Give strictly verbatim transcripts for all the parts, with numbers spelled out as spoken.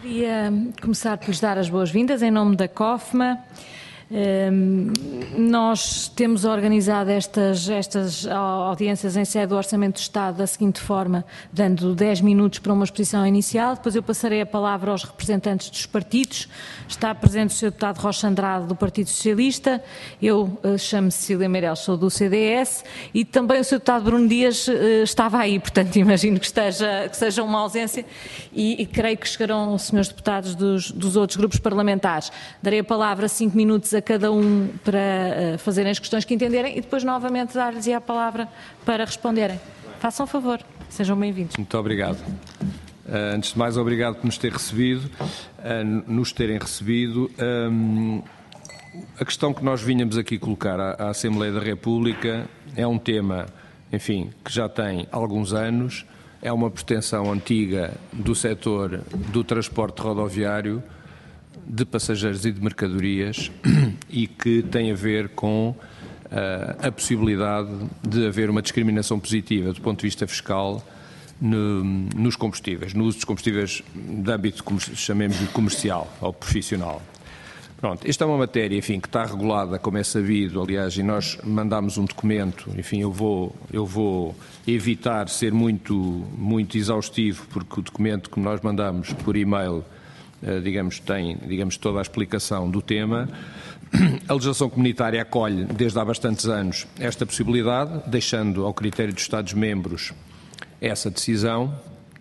Queria começar por lhes dar as boas-vindas em nome da COFMA. Um, nós temos organizado estas, estas audiências em sede do Orçamento do Estado da seguinte forma, dando dez minutos para uma exposição inicial, depois eu passarei a palavra aos representantes dos partidos. Está presente o senhor Deputado Rocha Andrade do Partido Socialista, eu uh, chamo-me Cecília Meireles, sou do C D S, e também o senhor Deputado Bruno Dias uh, estava aí, portanto imagino que, esteja, que seja uma ausência, e, e creio que chegarão os senhores deputados dos, dos outros grupos parlamentares. Darei a palavra a cinco minutos a cada um para uh, fazerem as questões que entenderem e depois novamente dar-lhes a palavra para responderem. Façam favor, sejam bem-vindos. Muito obrigado. Uh, antes de mais, obrigado por nos ter recebido, uh, nos terem recebido. Um, a questão que nós vinhamos aqui colocar à, à Assembleia da República é um tema, enfim, que já tem alguns anos, é uma pretensão antiga do setor do transporte rodoviário, de passageiros e de mercadorias, e que tem a ver com uh, a possibilidade de haver uma discriminação positiva do ponto de vista fiscal no, nos combustíveis, no uso dos combustíveis de âmbito, chamemos-lhe comercial ou profissional. Pronto, esta é uma matéria, enfim, que está regulada, como é sabido, aliás, e nós mandámos um documento, enfim, eu vou, eu vou evitar ser muito, muito exaustivo, porque o documento que nós mandamos por e-mail digamos, tem digamos, toda a explicação do tema. A legislação comunitária acolhe, desde há bastantes anos, esta possibilidade, deixando ao critério dos Estados-membros essa decisão.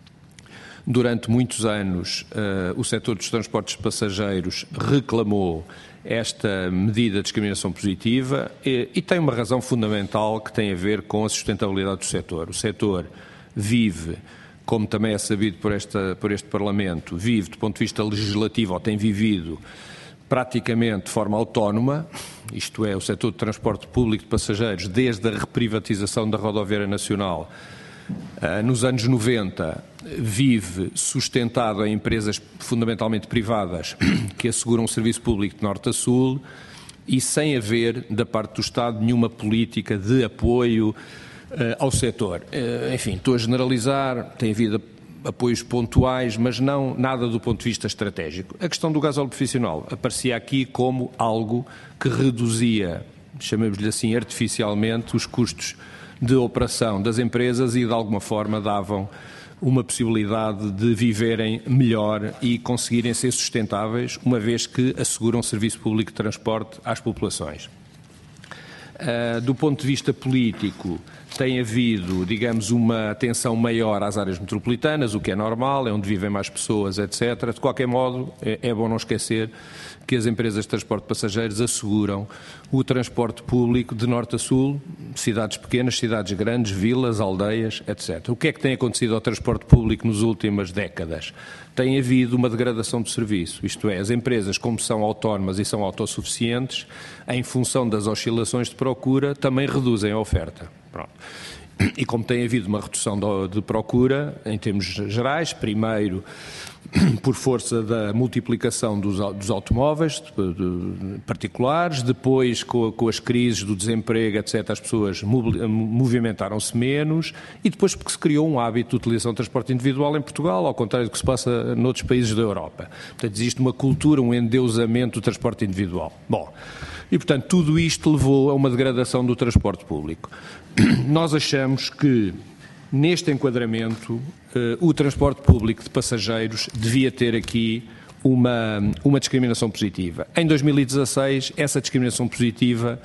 Durante muitos anos, uh, o setor dos transportes de passageiros reclamou esta medida de discriminação positiva e, e tem uma razão fundamental que tem a ver com a sustentabilidade do setor. O setor vive, como também é sabido por, esta, por este Parlamento, vive do ponto de vista legislativo, ou tem vivido praticamente de forma autónoma, isto é, o setor de transporte público de passageiros, desde a reprivatização da Rodoviária Nacional, nos anos noventa, vive sustentado em empresas fundamentalmente privadas que asseguram um serviço público de norte a sul e sem haver, da parte do Estado, nenhuma política de apoio ao setor. Enfim, estou a generalizar, tem havido apoios pontuais, mas não nada do ponto de vista estratégico. A questão do gasóleo profissional aparecia aqui como algo que reduzia, chamemos-lhe assim artificialmente, os custos de operação das empresas e de alguma forma davam uma possibilidade de viverem melhor e conseguirem ser sustentáveis, uma vez que asseguram serviço público de transporte às populações. Uh, do ponto de vista político, tem havido, digamos, uma atenção maior às áreas metropolitanas, o que é normal, é onde vivem mais pessoas, etcétera. De qualquer modo, é, é bom não esquecer que as empresas de transporte de passageiros asseguram o transporte público de norte a sul, cidades pequenas, cidades grandes, vilas, aldeias, etcétera. O que é que tem acontecido ao transporte público nas últimas décadas? Tem havido uma degradação do serviço, isto é, as empresas, como são autónomas e são autossuficientes, em função das oscilações de procura, também reduzem a oferta. Pronto. E como tem havido uma redução de procura, em termos gerais, primeiro por força da multiplicação dos, dos automóveis de, de, particulares, depois com, com as crises do desemprego, etcétera, as pessoas movimentaram-se menos e depois porque se criou um hábito de utilização de transporte individual em Portugal, ao contrário do que se passa noutros países da Europa. Portanto, existe uma cultura, um endeusamento do transporte individual. Bom, e portanto tudo isto levou a uma degradação do transporte público. Nós achamos que neste enquadramento, eh, o transporte público de passageiros devia ter aqui uma, uma discriminação positiva. Em dois mil e dezasseis, essa discriminação positiva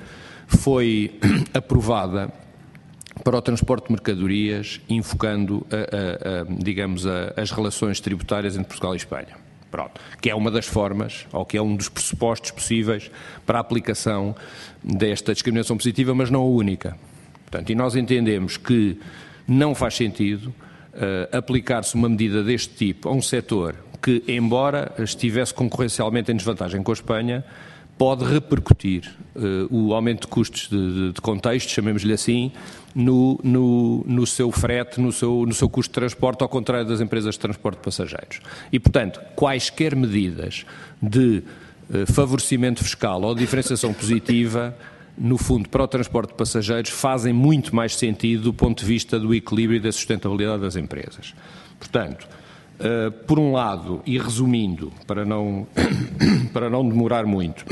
foi aprovada para o transporte de mercadorias, enfocando, a, a, a, digamos, a, as relações tributárias entre Portugal e Espanha. Pronto, que é uma das formas, ou que é um dos pressupostos possíveis para a aplicação desta discriminação positiva, mas não a única. Portanto, e nós entendemos que não faz sentido uh, aplicar-se uma medida deste tipo a um setor que, embora estivesse concorrencialmente em desvantagem com a Espanha, pode repercutir uh, o aumento de custos de, de, de contexto, chamemos-lhe assim, no, no, no seu frete, no seu, no seu custo de transporte, ao contrário das empresas de transporte de passageiros. E, portanto, quaisquer medidas de uh, favorecimento fiscal ou diferenciação positiva, no fundo, para o transporte de passageiros, fazem muito mais sentido do ponto de vista do equilíbrio e da sustentabilidade das empresas. Portanto, Uh, por um lado, e resumindo, para não, para não demorar muito,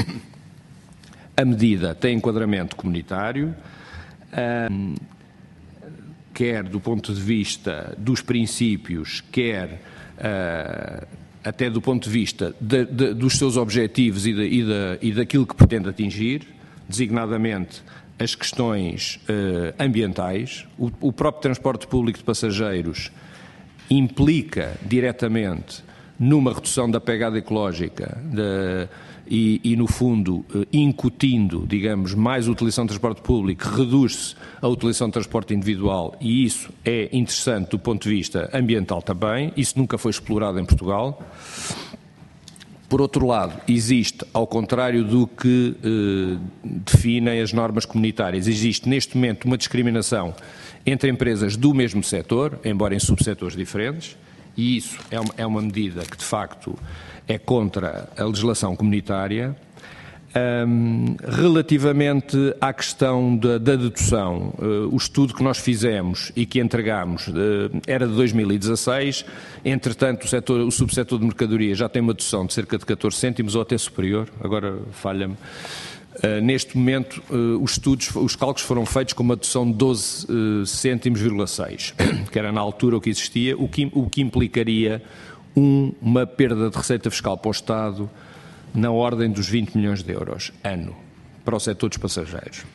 a medida tem enquadramento comunitário, uh, quer do ponto de vista dos princípios, quer uh, até do ponto de vista de, de, dos seus objetivos e, de, e, de, e daquilo que pretende atingir, designadamente as questões uh, ambientais. O, o próprio transporte público de passageiros implica diretamente numa redução da pegada ecológica de, e, e, no fundo, incutindo, digamos, mais utilização de transporte público, reduz-se a utilização de transporte individual e isso é interessante do ponto de vista ambiental também. Isso nunca foi explorado em Portugal. Por outro lado, existe, ao contrário do que eh, definem as normas comunitárias, existe neste momento uma discriminação entre empresas do mesmo setor, embora em subsetores diferentes, e isso é uma, é uma medida que, de facto, é contra a legislação comunitária. Um, relativamente à questão da, da dedução, uh, o estudo que nós fizemos e que entregámos uh, era de dois mil e dezasseis, entretanto o, setor, o subsetor de mercadoria já tem uma dedução de cerca de catorze cêntimos ou até superior, agora falha-me. Uh, neste momento uh, os estudos, os cálculos foram feitos com uma dedução de doze uh, cêntimos, vírgula seis, que era na altura o que existia, o que, o que implicaria um, uma perda de receita fiscal para o Estado na ordem dos vinte milhões de euros ano para o setor dos passageiros.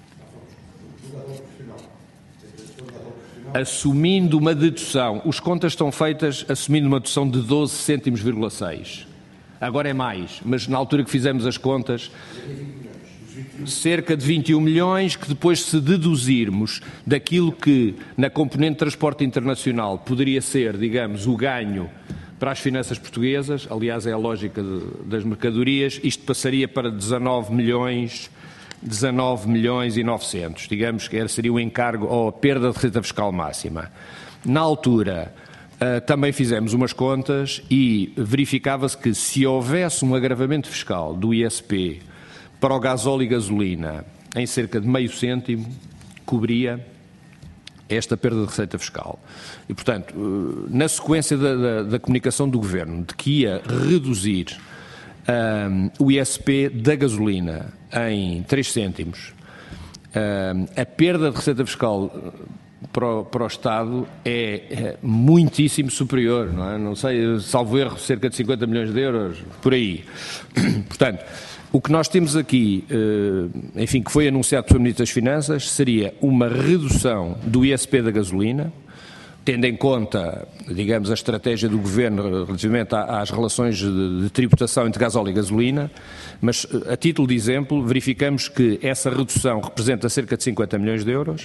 Assumindo uma dedução, os contas estão feitas assumindo uma dedução de doze cêntimos, vírgula seis. Agora é mais, mas na altura que fizemos as contas, cerca de vinte e um milhões, que depois, se deduzirmos daquilo que na componente de transporte internacional poderia ser, digamos, o ganho para as finanças portuguesas, aliás é a lógica de, das mercadorias, isto passaria para dezanove milhões, dezanove milhões e novecentos, digamos que seria o encargo ou a perda de receita fiscal máxima. Na altura uh, também fizemos umas contas e verificava-se que se houvesse um agravamento fiscal do I S P para o gasóleo e gasolina em cerca de meio cêntimo, cobria esta perda de receita fiscal. E, portanto, na sequência da, da, da comunicação do Governo de que ia reduzir um, o I S P da gasolina em três cêntimos, um, a perda de receita fiscal para o, para o Estado é, é muitíssimo superior, não é? Não sei, salvo erro, cerca de cinquenta milhões de euros, por aí. Portanto, o que nós temos aqui, enfim, que foi anunciado pelo Ministro das Finanças, seria uma redução do I S P da gasolina, tendo em conta, digamos, a estratégia do Governo relativamente às relações de, de tributação entre gasóleo e gasolina, mas, a título de exemplo, verificamos que essa redução representa cerca de cinquenta milhões de euros,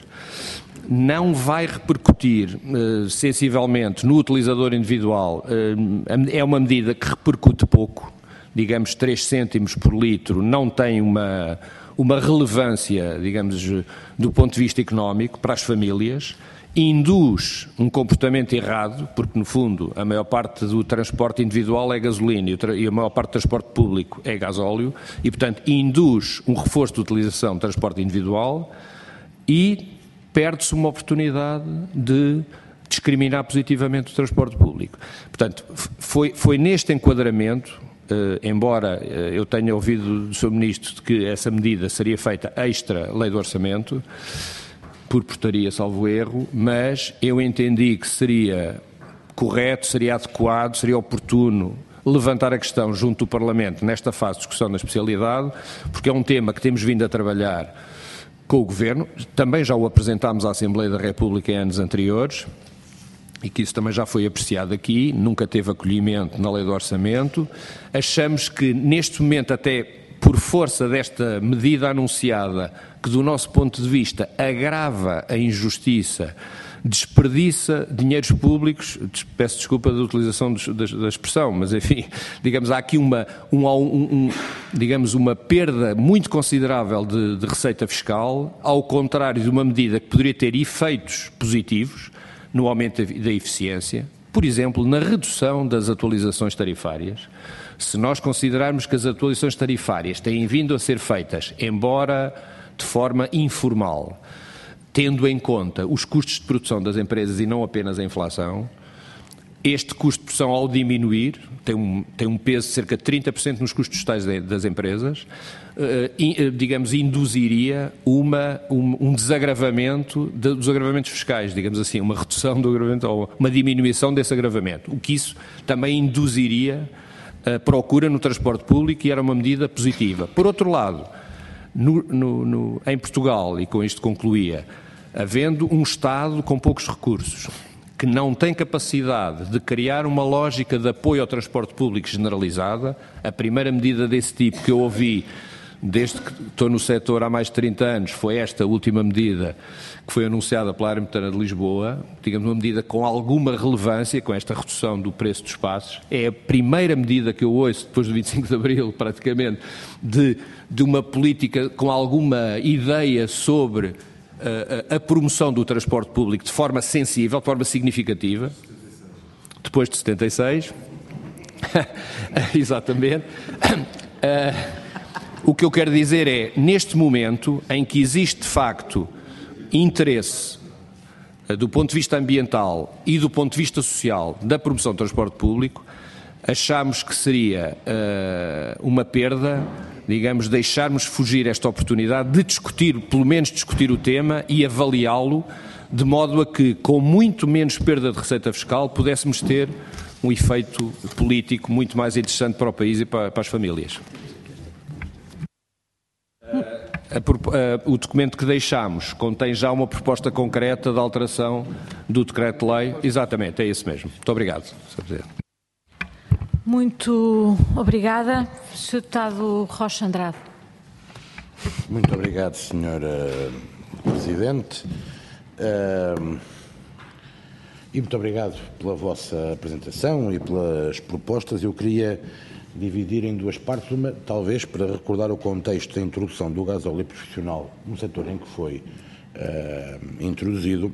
não vai repercutir uh, sensivelmente no utilizador individual, uh, é uma medida que repercute pouco, digamos, três cêntimos por litro não tem uma, uma relevância, digamos, do ponto de vista económico para as famílias, induz um comportamento errado, porque, no fundo, a maior parte do transporte individual é gasolina e a maior parte do transporte público é gasóleo, e, portanto, induz um reforço de utilização do transporte individual e perde-se uma oportunidade de discriminar positivamente o transporte público. Portanto, foi, foi neste enquadramento, Uh, embora uh, eu tenha ouvido do senhor Ministro de que essa medida seria feita extra lei do orçamento, por portaria, salvo erro, mas eu entendi que seria correto, seria adequado, seria oportuno levantar a questão junto do Parlamento nesta fase de discussão da especialidade, porque é um tema que temos vindo a trabalhar com o Governo, também já o apresentámos à Assembleia da República em anos anteriores, e que isso também já foi apreciado aqui, nunca teve acolhimento na lei do orçamento. Achamos que neste momento, até por força desta medida anunciada, que do nosso ponto de vista agrava a injustiça, desperdiça dinheiros públicos, peço desculpa da utilização da expressão, mas enfim, digamos, há aqui uma, um, um, digamos, uma perda muito considerável de, de receita fiscal, ao contrário de uma medida que poderia ter efeitos positivos, no aumento da eficiência, por exemplo, na redução das atualizações tarifárias. Se nós considerarmos que as atualizações tarifárias têm vindo a ser feitas, embora de forma informal, tendo em conta os custos de produção das empresas e não apenas a inflação, Este custo de produção, ao diminuir, tem um, tem um peso de cerca de trinta por cento nos custos totais das empresas, uh, digamos, induziria uma, um, um desagravamento de, dos agravamentos fiscais, digamos assim, uma redução do agravamento, ou uma diminuição desse agravamento, o que isso também induziria a procura no transporte público e era uma medida positiva. Por outro lado, no, no, no, em Portugal, e com isto concluía, havendo um Estado com poucos recursos, que não tem capacidade de criar uma lógica de apoio ao transporte público generalizada, a primeira medida desse tipo que eu ouvi desde que estou no setor há mais de trinta anos foi esta última medida que foi anunciada pela Área Metropolitana de Lisboa, digamos uma medida com alguma relevância, com esta redução do preço dos passos. É a primeira medida que eu ouço, depois do vinte e cinco de Abril, praticamente, de, de uma política com alguma ideia sobre A, a promoção do transporte público de forma sensível, de forma significativa, depois de setenta e seis, exatamente. Uh, o que eu quero dizer é, neste momento em que existe de facto interesse uh, do ponto de vista ambiental e do ponto de vista social da promoção do transporte público, achamos que seria uh, uma perda, digamos, deixarmos fugir esta oportunidade de discutir, pelo menos discutir o tema e avaliá-lo, de modo a que, com muito menos perda de receita fiscal, pudéssemos ter um efeito político muito mais interessante para o país e para, para as famílias. A, a, o documento que deixámos contém já uma proposta concreta de alteração do decreto-lei. Exatamente, é isso mesmo. Muito obrigado, senhor Presidente. Muito obrigada. senhor Deputado Rocha Andrade. Muito obrigado, senhora Presidente. Uh, e muito obrigado pela vossa apresentação e pelas propostas. Eu queria dividir em duas partes. Uma, talvez, para recordar o contexto da introdução do gasóleo profissional no setor em que foi uh, introduzido,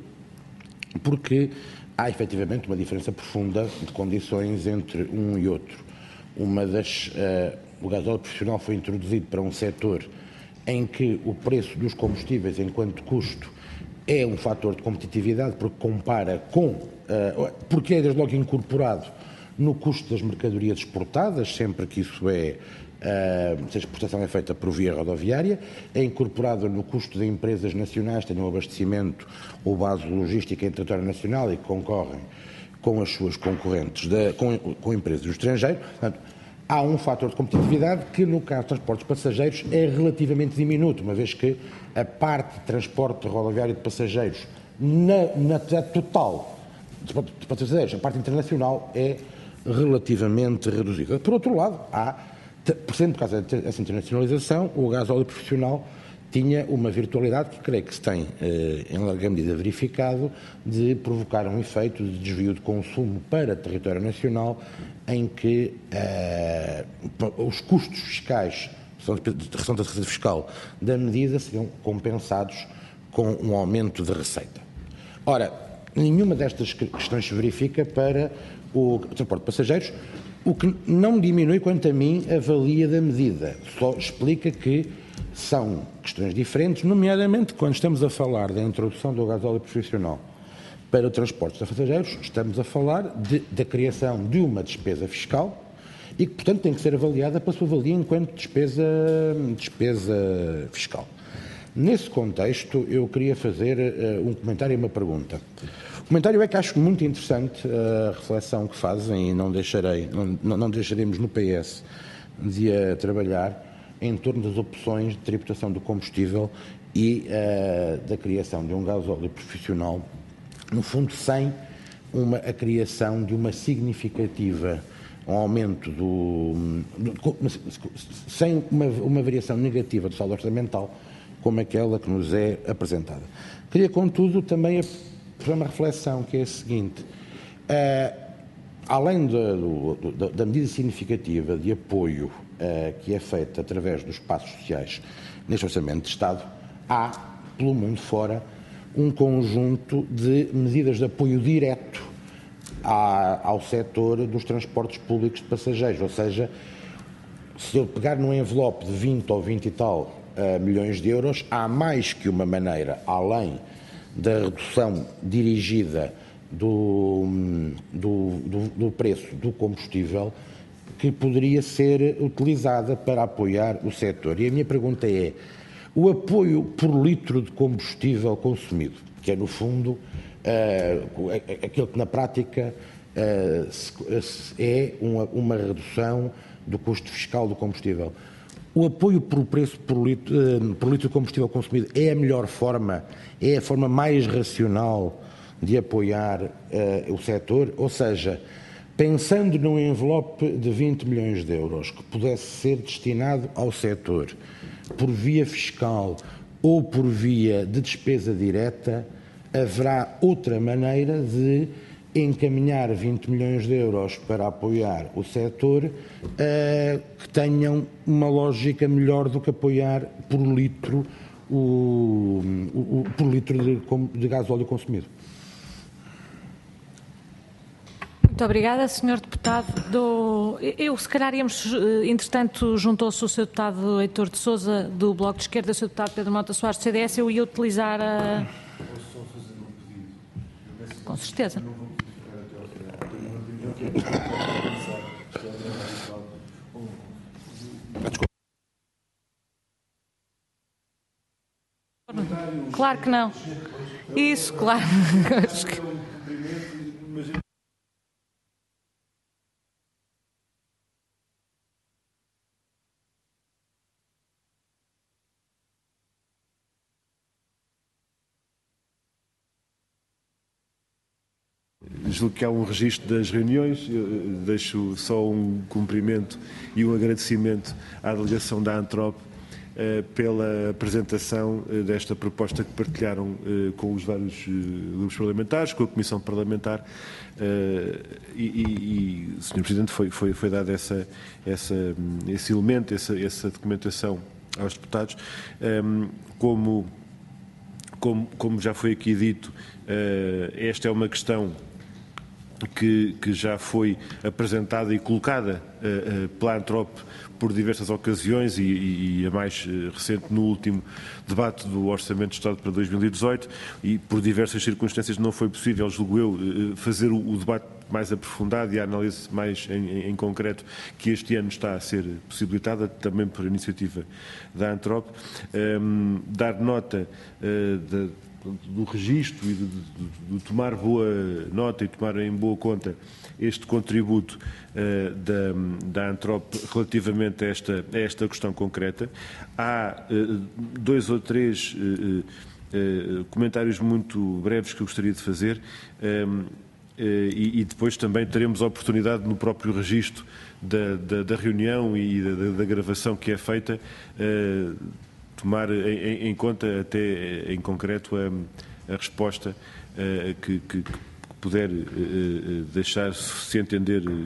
porque há efetivamente uma diferença profunda de condições entre um e outro. Uma das, uh, o gasóleo profissional foi introduzido para um setor em que o preço dos combustíveis enquanto custo é um fator de competitividade, porque compara com, uh, porque é desde logo incorporado no custo das mercadorias exportadas, sempre que isso é, uh, se a exportação é feita por via rodoviária, é incorporado no custo de empresas nacionais que tenham abastecimento ou base logística em território nacional e que concorrem com as suas concorrentes, de, com, com empresas do estrangeiro. Portanto, há um fator de competitividade que, no caso de transportes passageiros, é relativamente diminuto, uma vez que a parte de transporte rodoviário de passageiros na, na total de passageiros, a parte internacional é relativamente reduzida. Por outro lado, há, por exemplo, por causa dessa internacionalização, o gasóleo profissional tinha uma virtualidade que creio que se tem, eh, em larga medida, verificado, de provocar um efeito de desvio de consumo para território nacional, em que eh, os custos fiscais, de redução da receita fiscal da medida, seriam compensados com um aumento de receita. Ora, nenhuma destas questões se verifica para o transporte de passageiros, o que não diminui, quanto a mim, a valia da medida. Só explica que são questões diferentes, nomeadamente quando estamos a falar da introdução do gasóleo profissional para o transporte de passageiros, estamos a falar de, da criação de uma despesa fiscal e que, portanto, tem que ser avaliada para a sua valia enquanto despesa, despesa fiscal. Nesse contexto, eu queria fazer uh, um comentário e uma pergunta. O comentário é que acho muito interessante a reflexão que fazem e não, deixarei, não, não deixaremos no P S de a trabalhar em torno das opções de tributação do combustível e uh, da criação de um gasóleo profissional, no fundo sem uma, a criação de uma significativa, um aumento do... do sem uma, uma variação negativa do saldo orçamental como aquela que nos é apresentada. Queria, contudo, também fazer uma reflexão, que é a seguinte. Uh, além da, do, da medida significativa de apoio uh, que é feita através dos passos sociais neste Orçamento de Estado, há, pelo mundo fora, um conjunto de medidas de apoio direto à, ao setor dos transportes públicos de passageiros. Ou seja, se eu pegar num envelope de vinte ou vinte e tal uh, milhões de euros, há mais que uma maneira, além da redução dirigida do, do, do, do preço do combustível que poderia ser utilizada para apoiar o setor. E a minha pergunta é, o apoio por litro de combustível consumido, que é no fundo uh, aquilo que na prática uh, é uma, uma redução do custo fiscal do combustível. O apoio por preço por litro, uh, por litro de combustível consumido é a melhor forma, é a forma mais racional de apoiar uh, o setor? Ou seja, pensando num envelope de vinte milhões de euros que pudesse ser destinado ao setor por via fiscal ou por via de despesa direta, haverá outra maneira de encaminhar vinte milhões de euros para apoiar o setor uh, que tenham uma lógica melhor do que apoiar por litro, o, o, o, por litro de, de gasóleo consumido. Muito obrigada, senhor Deputado. Do... Eu, se calhar, íamos, entretanto, juntou-se o senhor Deputado Heitor de Sousa, do Bloco de Esquerda, e o senhor Deputado Pedro Mota Soares, do C D S, eu ia utilizar a... Com certeza. Claro que não. Isso, claro. Julgo que há um registro das reuniões. Eu deixo só um cumprimento e um agradecimento à delegação da Antrop eh, pela apresentação eh, desta proposta que partilharam eh, com os vários eh, grupos parlamentares, com a Comissão Parlamentar eh, e, e, e, senhor Presidente, foi, foi, foi dado essa, essa, esse elemento, essa, essa documentação aos deputados. Eh, como, como, como já foi aqui dito, eh, esta é uma questão Que, que já foi apresentada e colocada uh, uh, pela Antrop por diversas ocasiões e, e, e a mais uh, recente no último debate do Orçamento de Estado para dois mil e dezoito, e por diversas circunstâncias não foi possível, julgo eu, uh, fazer o, o debate mais aprofundado e a análise mais em, em, em concreto que este ano está a ser possibilitada, também por iniciativa da Antrop. Um, dar nota uh, de do registro e de, de, de tomar boa nota e tomar em boa conta este contributo uh, da, da Antrop relativamente a esta, a esta questão concreta. Há uh, dois ou três uh, uh, comentários muito breves que eu gostaria de fazer um, uh, e, e depois também teremos a oportunidade no próprio registro da, da, da reunião e da, da gravação que é feita uh, tomar em, em conta até em concreto a, a resposta uh, que, que, que puder uh, deixar-se entender, uh,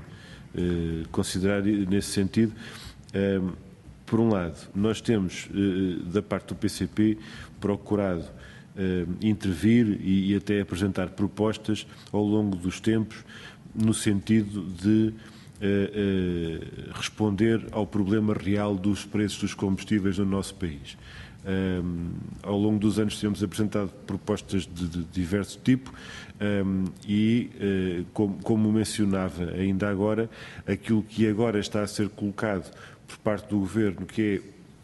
uh, considerar nesse sentido. Uh, por um lado, nós temos uh, da parte do P C P procurado uh, intervir e, e até apresentar propostas ao longo dos tempos no sentido de Uh, uh, responder ao problema real dos preços dos combustíveis no nosso país. Um, ao longo dos anos temos apresentado propostas de, de diverso tipo um, e, uh, como, como mencionava ainda agora, aquilo que agora está a ser colocado por parte do Governo, que é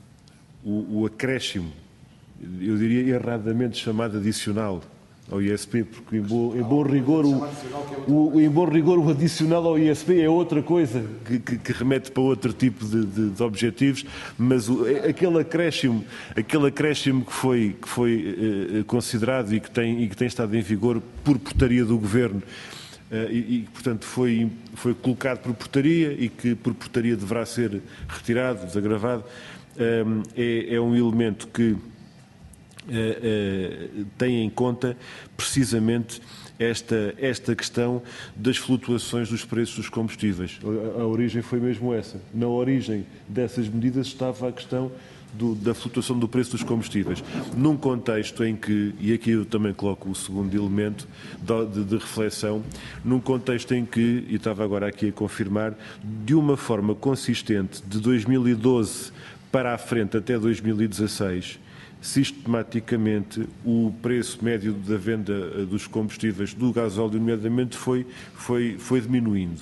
o, o acréscimo, eu diria erradamente chamado adicional ao I S P, porque em bom, em bom rigor o, o, em bom rigor o adicional ao I S P é outra coisa que, que, que remete para outro tipo de, de, de objetivos, mas o, aquele acréscimo, aquele acréscimo que foi, que foi eh, considerado e que, tem, e que tem estado em vigor por portaria do Governo eh, e, e portanto foi, foi colocado por portaria e que por portaria deverá ser retirado, desagravado, eh, é, é um elemento que Uh, uh, tem em conta precisamente esta, esta questão das flutuações dos preços dos combustíveis. A, a origem foi mesmo essa. Na origem dessas medidas estava a questão do, da flutuação do preço dos combustíveis. Num contexto em que, e aqui eu também coloco o segundo elemento de, de, de reflexão, num contexto em que, e estava agora aqui a confirmar, de uma forma consistente, de dois mil e doze para a frente até dois mil e dezasseis, sistematicamente o preço médio da venda dos combustíveis do gasóleo, nomeadamente, foi, foi, foi diminuindo.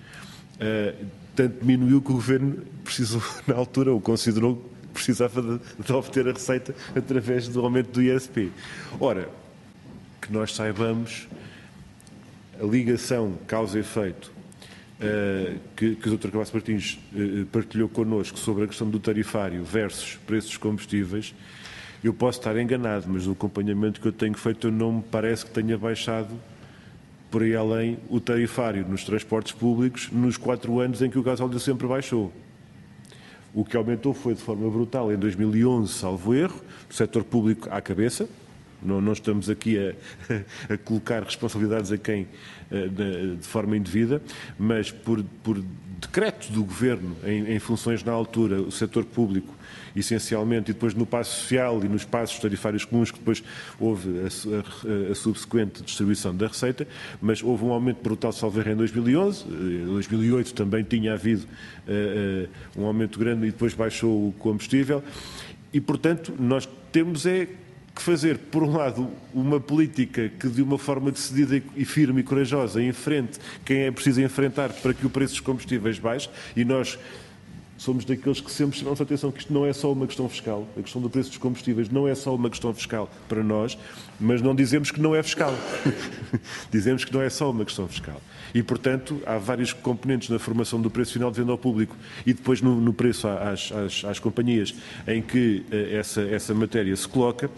Uh, tanto diminuiu que o Governo precisou, na altura, ou considerou que precisava de, de obter a receita através do aumento do I R S P. Ora, que nós saibamos, a ligação causa-efeito uh, que, que o doutor Cavaco Martins uh, partilhou connosco sobre a questão do tarifário versus preços dos combustíveis, eu posso estar enganado, mas no acompanhamento que eu tenho feito, eu não me parece que tenha baixado por aí além o tarifário nos transportes públicos nos quatro anos em que o gasóleo sempre baixou. O que aumentou foi de forma brutal em dois mil e onze, salvo erro, do setor público à cabeça. Não, não estamos aqui a, a colocar responsabilidades a quem de, de forma indevida, mas por, por decreto do Governo, em, em funções na altura, o setor público, essencialmente, e depois no passo social e nos passos tarifários comuns, que depois houve a, a, a subsequente distribuição da receita, mas houve um aumento brutal, salvo erro, em dois mil e onze, em dois mil e oito também tinha havido uh, uh, um aumento grande e depois baixou o combustível, e portanto nós temos é que fazer, por um lado, uma política que de uma forma decidida e firme e corajosa enfrente quem é preciso enfrentar para que o preço dos combustíveis baixe, e nós somos daqueles que sempre chamamos a atenção que isto não é só uma questão fiscal, a questão do preço dos combustíveis não é só uma questão fiscal para nós, mas não dizemos que não é fiscal. Dizemos que não é só uma questão fiscal. E, portanto, há vários componentes na formação do preço final de venda ao público e depois no, no preço às, às, às companhias em que uh, essa, essa matéria se coloca.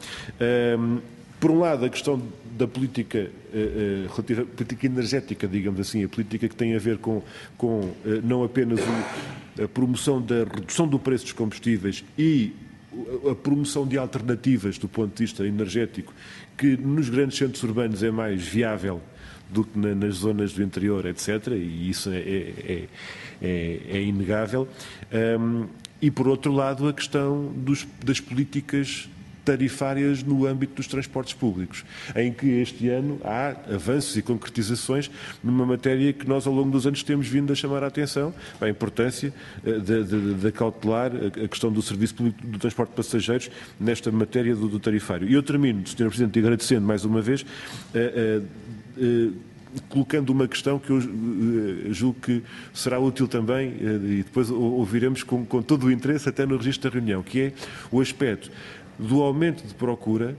Um, por um lado, a questão da política, uh, relativa, política energética, digamos assim, a política que tem a ver com, com uh, não apenas o, a promoção da redução do preço dos combustíveis e a promoção de alternativas do ponto de vista energético, que nos grandes centros urbanos é mais viável do que na, nas zonas do interior, etcétera, e isso é, é, é, é inegável. Um, e, por outro lado, a questão dos, das políticas tarifárias no âmbito dos transportes públicos, em que este ano há avanços e concretizações numa matéria que nós ao longo dos anos temos vindo a chamar a atenção, a importância de, de, de cautelar a questão do serviço público do transporte de passageiros nesta matéria do, do tarifário. E eu termino, senhor Presidente, agradecendo mais uma vez, uh, uh, uh, colocando uma questão que eu uh, julgo que será útil também, uh, e depois ouviremos com, com todo o interesse até no registro da reunião, que é o aspecto do aumento de procura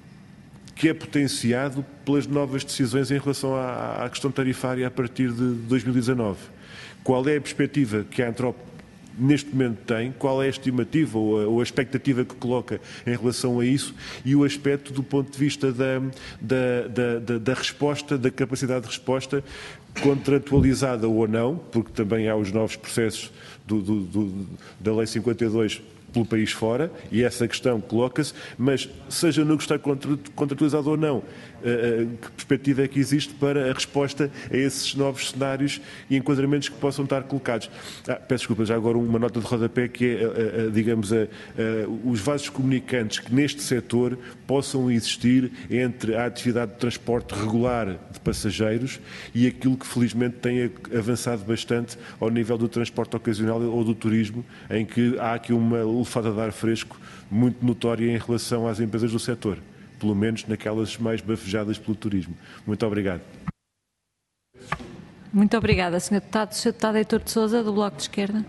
que é potenciado pelas novas decisões em relação à, à questão tarifária a partir de dois mil e dezanove. Qual é a perspectiva que a Antrop neste momento tem, qual é a estimativa ou a, ou a expectativa que coloca em relação a isso e o aspecto do ponto de vista da, da, da, da, da resposta, da capacidade de resposta contratualizada ou não, porque também há os novos processos do, do, do, da Lei cinquenta e dois pelo país fora, e essa questão coloca-se, mas seja no que está contratualizado ou não, que perspectiva é que existe para a resposta a esses novos cenários e enquadramentos que possam estar colocados? Ah, peço desculpa, já agora uma nota de rodapé que é, digamos, a, a, os vasos comunicantes que neste setor possam existir entre a atividade de transporte regular de passageiros e aquilo que felizmente tem avançado bastante ao nível do transporte ocasional ou do turismo, em que há aqui uma lufada de ar fresco muito notória em relação às empresas do setor, pelo menos naquelas mais bafejadas pelo turismo. Muito obrigado. Muito obrigada, senhor Deputado. senhor Deputado Heitor de Sousa, do Bloco de Esquerda.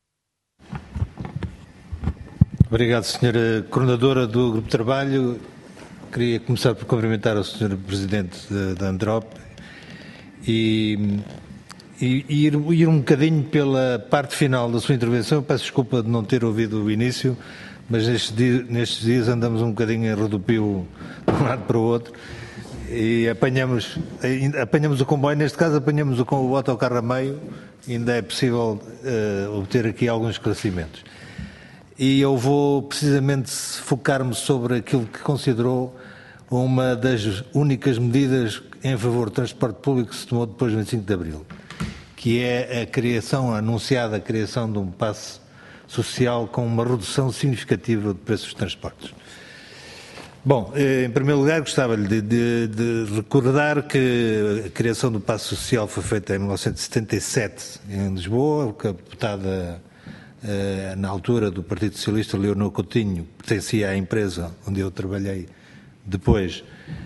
Obrigado, senhora Coordenadora do Grupo de Trabalho. Queria começar por cumprimentar o senhor Presidente da Antrop e, e, e ir, ir um bocadinho pela parte final da sua intervenção. Eu peço desculpa de não ter ouvido o início, mas nestes dias, nestes dias andamos um bocadinho em rodopio de um lado para o outro e apanhamos, apanhamos o comboio, neste caso apanhamos o, o autocarro a meio, ainda é possível uh, obter aqui alguns esclarecimentos. E eu vou precisamente focar-me sobre aquilo que considerou uma das únicas medidas em favor do transporte público que se tomou depois do vinte e cinco de Abril, que é a criação, a anunciada criação de um passe social com uma redução significativa de preços dos transportes. Bom, em primeiro lugar gostava-lhe de, de, de recordar que a criação do passe social foi feita em mil novecentos e setenta e sete em Lisboa, que a deputada na altura do Partido Socialista, Leonor Coutinho, pertencia à empresa onde eu trabalhei depois,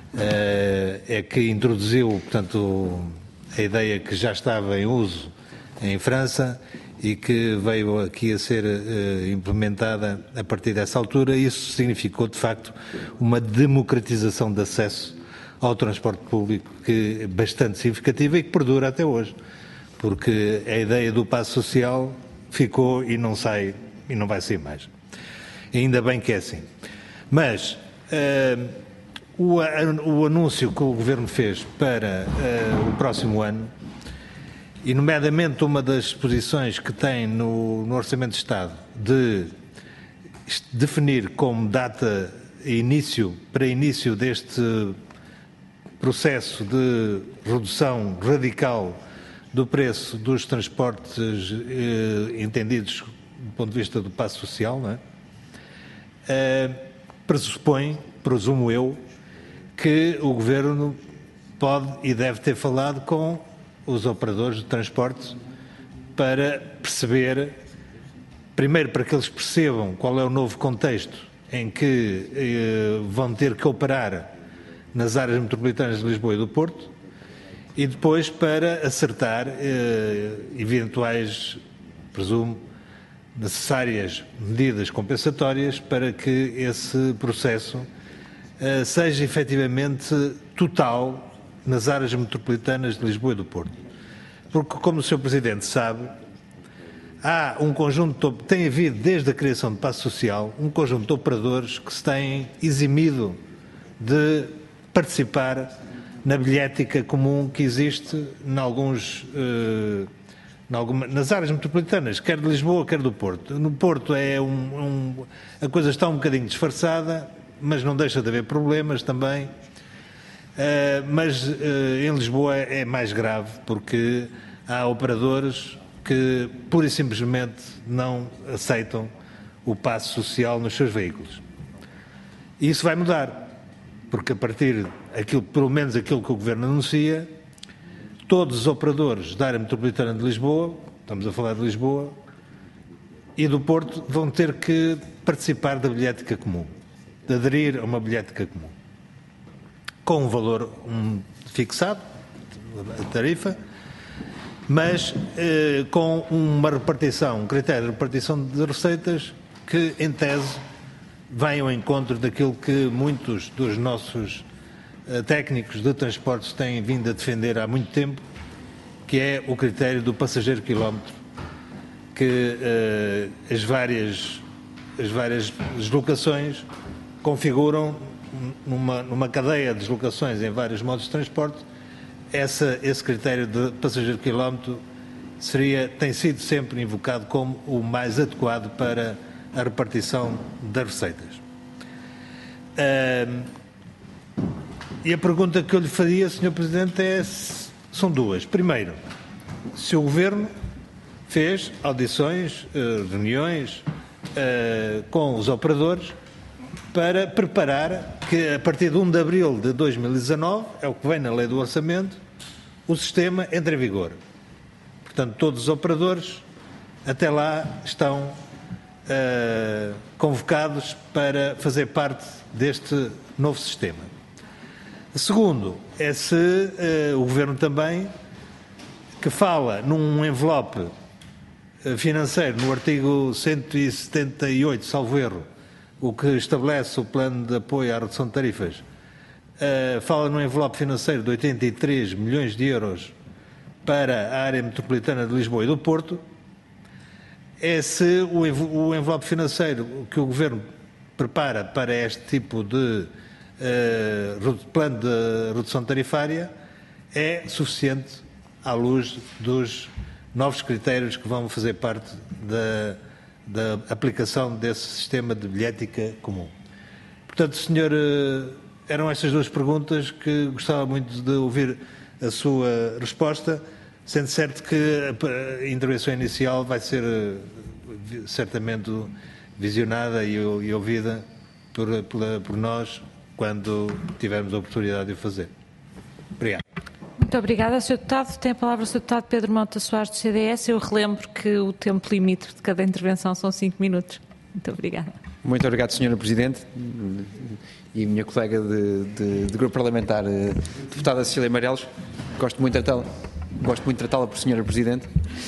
é que introduziu, portanto, a ideia que já estava em uso em França e que veio aqui a ser implementada a partir dessa altura. Isso significou, de facto, uma democratização de acesso ao transporte público que é bastante significativa e que perdura até hoje, porque a ideia do passo social ficou e não sai, e não vai sair mais. Ainda bem que é assim. Mas uh, o, o anúncio que o Governo fez para uh, o próximo ano, e nomeadamente uma das posições que tem no, no Orçamento de Estado de definir como data início, para início deste processo de redução radical do preço dos transportes eh, entendidos do ponto de vista do passo social, não é? Eh, pressupõe, presumo eu, que o Governo pode e deve ter falado com os operadores de transporte para perceber, primeiro para que eles percebam qual é o novo contexto em que eh, vão ter que operar nas áreas metropolitanas de Lisboa e do Porto, e depois para acertar eh, eventuais, presumo, necessárias medidas compensatórias para que esse processo eh, seja efetivamente total nas áreas metropolitanas de Lisboa e do Porto. Porque, como o senhor Presidente sabe, há um conjunto, tem havido desde a criação do Passo Social, um conjunto de operadores que se têm eximido de participar na bilhética comum que existe em alguns, eh, em alguma, nas áreas metropolitanas, quer de Lisboa, quer do Porto. No Porto é um, um, a coisa está um bocadinho disfarçada, mas não deixa de haver problemas também. Uh, mas uh, em Lisboa é mais grave, porque há operadores que pura e simplesmente não aceitam o passo social nos seus veículos. E isso vai mudar, porque a partir daquilo, pelo menos aquilo que o Governo anuncia, todos os operadores da área metropolitana de Lisboa, estamos a falar de Lisboa, e do Porto, vão ter que participar da bilhética comum, de aderir a uma bilhética comum, com um valor um, fixado, a tarifa, mas eh, com uma repartição, um critério de repartição de receitas que, em tese, vem ao encontro daquilo que muitos dos nossos uh, técnicos de transportes têm vindo a defender há muito tempo, que é o critério do passageiro quilómetro, que uh, as várias, as várias deslocações configuram numa, numa cadeia de deslocações em vários modos de transporte. Essa, esse critério de passageiro quilómetro seria, tem sido sempre invocado como o mais adequado para a repartição das receitas. Uh, e a pergunta que eu lhe faria, senhor Presidente, é, são duas. Primeiro, se o Governo fez audições, uh, reuniões uh, com os operadores para preparar que, a partir de um de abril de dois mil e dezanove, é o que vem na lei do orçamento, o sistema entra em vigor. Portanto, todos os operadores até lá estão Uh, convocados para fazer parte deste novo sistema. Segundo, é se uh, o Governo também, que fala num envelope uh, financeiro, no artigo cento e setenta e oito, salvo erro, o que estabelece o plano de apoio à redução de tarifas, uh, fala num envelope financeiro de oitenta e três milhões de euros para a área metropolitana de Lisboa e do Porto. É se o envelope financeiro que o Governo prepara para este tipo de uh, plano de redução tarifária é suficiente à luz dos novos critérios que vão fazer parte da, da aplicação desse sistema de bilhética comum. Portanto, senhor, uh, eram estas duas perguntas que gostava muito de ouvir a sua resposta, sendo certo que a intervenção inicial vai ser certamente visionada e, e ouvida por, por, por nós quando tivermos a oportunidade de o fazer. Obrigado. Muito obrigada, senhor Deputado. Tem a palavra o senhor Deputado Pedro Mota Soares, do C D S. Eu relembro que o tempo limite de cada intervenção são cinco minutos. Muito obrigada. Muito obrigado, senhora Presidente, e minha colega de, de, de grupo parlamentar, deputada Cecília Meireles. Gosto muito de tratá-la, gosto muito de tratá-la por senhora Presidente.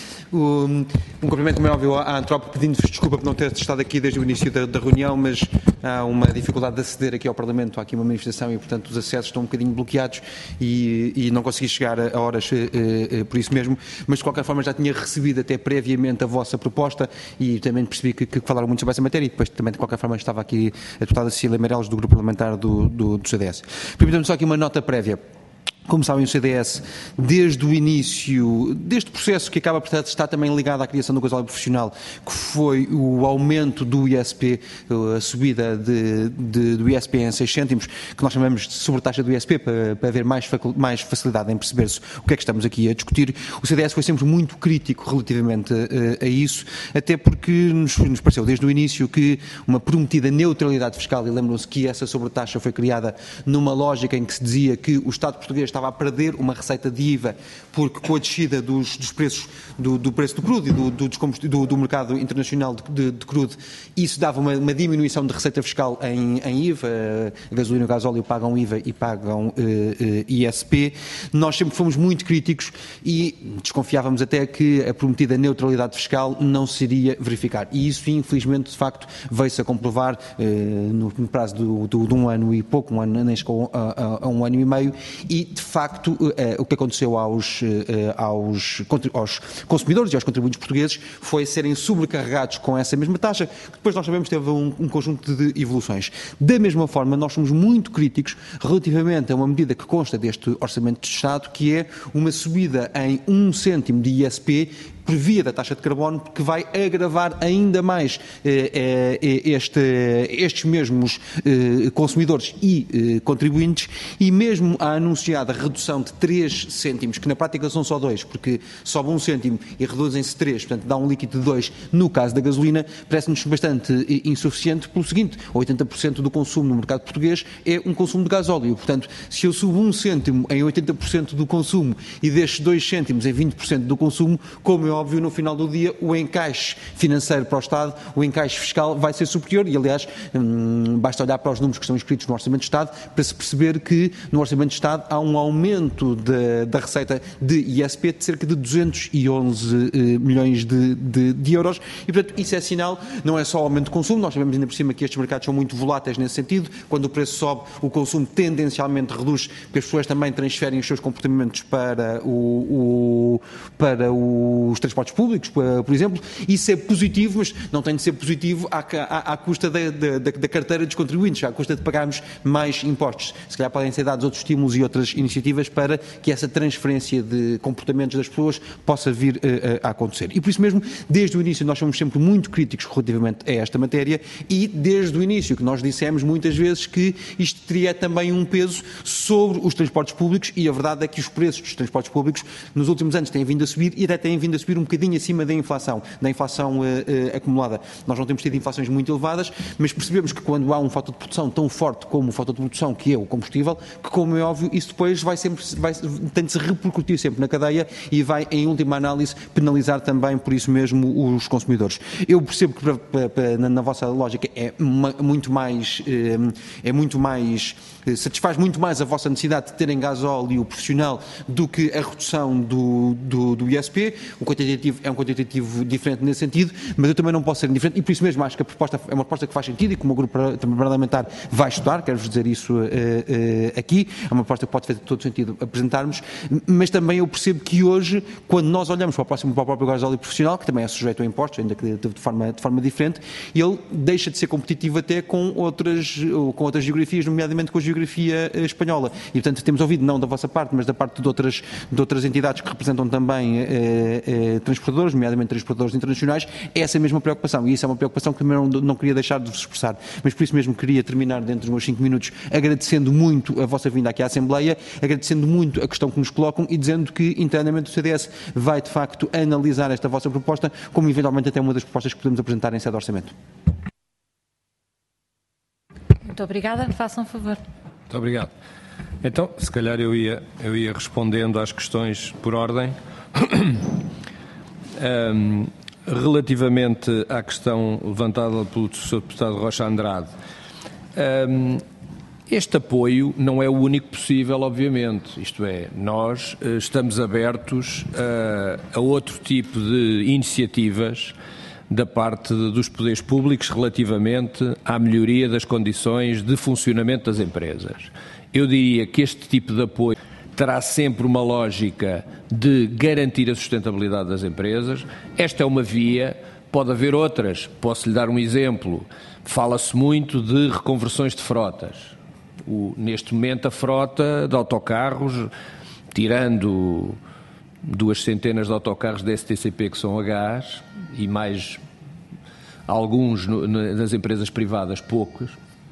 Um, um cumprimento, como é óbvio, à Antrop, pedindo-vos desculpa por não ter estado aqui desde o início da, da reunião, mas há uma dificuldade de aceder aqui ao Parlamento, há aqui uma manifestação e, portanto, os acessos estão um bocadinho bloqueados e, e não consegui chegar a, a horas uh, uh, por isso mesmo, mas de qualquer forma já tinha recebido até previamente a vossa proposta e também percebi que, que falaram muito sobre essa matéria e depois também, de qualquer forma, estava aqui a deputada Cecília Meireles, do grupo parlamentar do, do, do C D S. Permitam-me só aqui uma nota prévia. Como sabem, o C D S, desde o início deste processo, que acaba por estar também ligado à criação do gasóleo profissional, que foi o aumento do I S P, a subida de, de, do I S P em seis cêntimos, que nós chamamos de sobretaxa do I S P, para, para haver mais, mais facilidade em perceber-se o que é que estamos aqui a discutir, o C D S foi sempre muito crítico relativamente a, a isso, até porque nos, nos pareceu desde o início que uma prometida neutralidade fiscal, e lembram-se que essa sobretaxa foi criada numa lógica em que se dizia que o Estado português estava a perder uma receita de I V A, porque com a descida dos, dos preços do, do preço do crudo e do, do, do, do mercado internacional de, de, de crudo, isso dava uma, uma diminuição de receita fiscal em, em I V A, a gasolina e o gasóleo pagam I V A e pagam uh, uh, I S P. Nós sempre fomos muito críticos e desconfiávamos até que a prometida neutralidade fiscal não se iria verificar. E isso, infelizmente, de facto, veio-se a comprovar uh, no, no prazo do, do, de um ano e pouco, um ano, nem chegou a, a, a um ano e meio, e de facto o que aconteceu aos, aos, aos consumidores e aos contribuintes portugueses foi serem sobrecarregados com essa mesma taxa, que depois nós sabemos teve um, um conjunto de evoluções. Da mesma forma, nós somos muito críticos relativamente a uma medida que consta deste Orçamento de Estado, que é uma subida em um cêntimo de I S P por via da taxa de carbono, que vai agravar ainda mais eh, eh, este, estes mesmos eh, consumidores e eh, contribuintes, e mesmo a anunciada redução de três cêntimos, que na prática são só dois, porque sobe um cêntimo e reduzem-se três, portanto dá um líquido de dois no caso da gasolina, parece-nos bastante insuficiente pelo seguinte: oitenta por cento do consumo no mercado português é um consumo de gasóleo, portanto se eu subo um cêntimo em oitenta por cento do consumo e deixo dois cêntimos em vinte por cento do consumo, como é óbvio, no final do dia, o encaixe financeiro para o Estado, o encaixe fiscal vai ser superior e, aliás, hum, basta olhar para os números que estão inscritos no Orçamento de Estado para se perceber que no Orçamento de Estado há um aumento de, da receita de I S P de cerca de duzentos e onze eh, milhões de, de, de euros e, portanto, isso é sinal, não é só aumento de consumo, nós sabemos ainda por cima que estes mercados são muito voláteis nesse sentido, quando o preço sobe, o consumo tendencialmente reduz, porque as pessoas também transferem os seus comportamentos para, o, o, para os transportes públicos, por exemplo. Isso é positivo, mas não tem de ser positivo à, à, à custa da, da, da carteira dos contribuintes, à custa de pagarmos mais impostos. Se calhar podem ser dados outros estímulos e outras iniciativas para que essa transferência de comportamentos das pessoas possa vir uh, a acontecer. E por isso mesmo, desde o início, nós somos sempre muito críticos relativamente a esta matéria e desde o início que nós dissemos muitas vezes que isto teria também um peso sobre os transportes públicos e a verdade é que os preços dos transportes públicos nos últimos anos têm vindo a subir e até têm vindo a subir um bocadinho acima da inflação, da inflação uh, uh, acumulada. Nós não temos tido inflações muito elevadas, mas percebemos que quando há um fator de produção tão forte como o fator de produção que é o combustível, que como é óbvio, isso depois vai sempre, vai, tem de se repercutir sempre na cadeia e vai, em última análise, penalizar também, por isso mesmo, os consumidores. Eu percebo que para, para, para, na, na vossa lógica é uma, muito mais, é muito mais, satisfaz muito mais a vossa necessidade de terem gasóleo profissional do que a redução do, do, do I S P. O quantitativo é um quantitativo diferente nesse sentido, mas eu também não posso ser indiferente e por isso mesmo acho que a proposta é uma proposta que faz sentido e que o meu grupo parlamentar vai estudar, quero-vos dizer isso uh, uh, aqui, é uma proposta que pode fazer todo sentido apresentarmos, mas também eu percebo que hoje, quando nós olhamos para o, próximo, para o próprio gasóleo profissional, que também é sujeito a impostos, ainda que de, de, forma, de forma diferente, ele deixa de ser competitivo até com outras, com outras geografias, nomeadamente com a geografia espanhola. E, portanto, temos ouvido, não da vossa parte, mas da parte de outras, de outras entidades que representam também eh, eh, transportadores, nomeadamente transportadores internacionais, essa mesma preocupação. E isso é uma preocupação que também não, não queria deixar de vos expressar. Mas por isso mesmo queria terminar dentro dos meus cinco minutos agradecendo muito a vossa vinda aqui à Assembleia, agradecendo muito a questão que nos colocam e dizendo que internamente o C D S vai, de facto, analisar esta vossa proposta como eventualmente até uma das propostas que podemos apresentar em sede de orçamento. Muito obrigada. Façam um favor. Muito obrigado. Então, se calhar eu ia, eu ia respondendo às questões por ordem. um, relativamente à questão levantada pelo senhor Deputado Rocha Andrade, um, este apoio não é o único possível, obviamente. Isto é, nós uh, estamos abertos a, a outro tipo de iniciativas da parte dos poderes públicos relativamente à melhoria das condições de funcionamento das empresas. Eu diria que este tipo de apoio terá sempre uma lógica de garantir a sustentabilidade das empresas. Esta é uma via, pode haver outras. Posso-lhe dar um exemplo. Fala-se muito de reconversões de frotas. O, neste momento a frota de autocarros, tirando duas centenas de autocarros da S T C P que são a gás e mais alguns no, nas empresas privadas, poucos,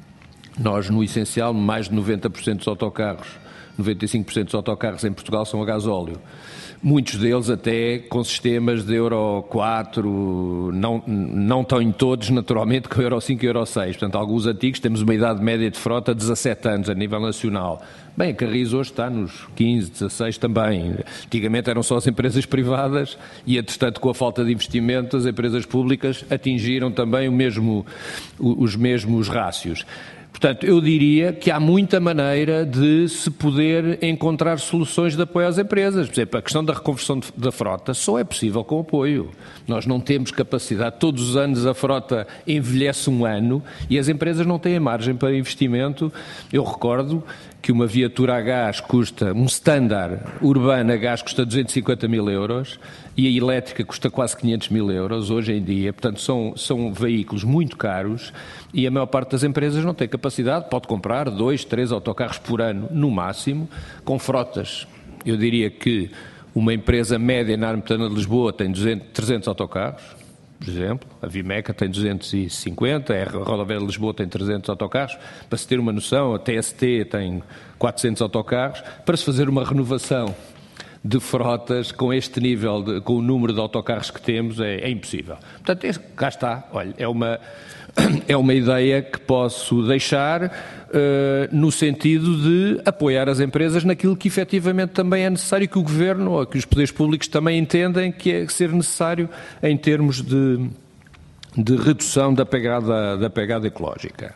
nós no essencial mais de noventa por cento dos autocarros, noventa e cinco por cento dos autocarros em Portugal são a gasóleo. Muitos deles até com sistemas de Euro quatro, não, não estão em todos naturalmente com Euro cinco e Euro seis, portanto alguns antigos, temos uma idade média de frota de dezassete anos a nível nacional. Bem, a Carris hoje está nos quinze, dezasseis também. Antigamente eram só as empresas privadas e, entretanto, com a falta de investimento, as empresas públicas atingiram também o mesmo, os mesmos rácios. Portanto, eu diria que há muita maneira de se poder encontrar soluções de apoio às empresas. Por exemplo, a questão da reconversão da frota só é possível com apoio. Nós não temos capacidade. Todos os anos a frota envelhece um ano e as empresas não têm margem para investimento. Eu recordo que uma viatura a gás custa, um standard urbano a gás custa duzentos e cinquenta mil euros e a elétrica custa quase quinhentos mil euros hoje em dia. Portanto, são, são veículos muito caros e a maior parte das empresas não tem capacidade, pode comprar dois, três autocarros por ano, no máximo, com frotas. Eu diria que uma empresa média na área metropolitana de Lisboa tem duzentos, trezentos autocarros, por exemplo, a Vimeca tem duzentos e cinquenta, a Rodoviária de Lisboa tem trezentos autocarros, para se ter uma noção, a T S T tem quatrocentos autocarros, para se fazer uma renovação de frotas com este nível, de, com o número de autocarros que temos, é, é impossível. Portanto, esse, cá está, olha, é uma, é uma ideia que posso deixar uh, no sentido de apoiar as empresas naquilo que efetivamente também é necessário, que o Governo ou que os poderes públicos também entendem que é ser necessário em termos de, de redução da pegada, da pegada ecológica.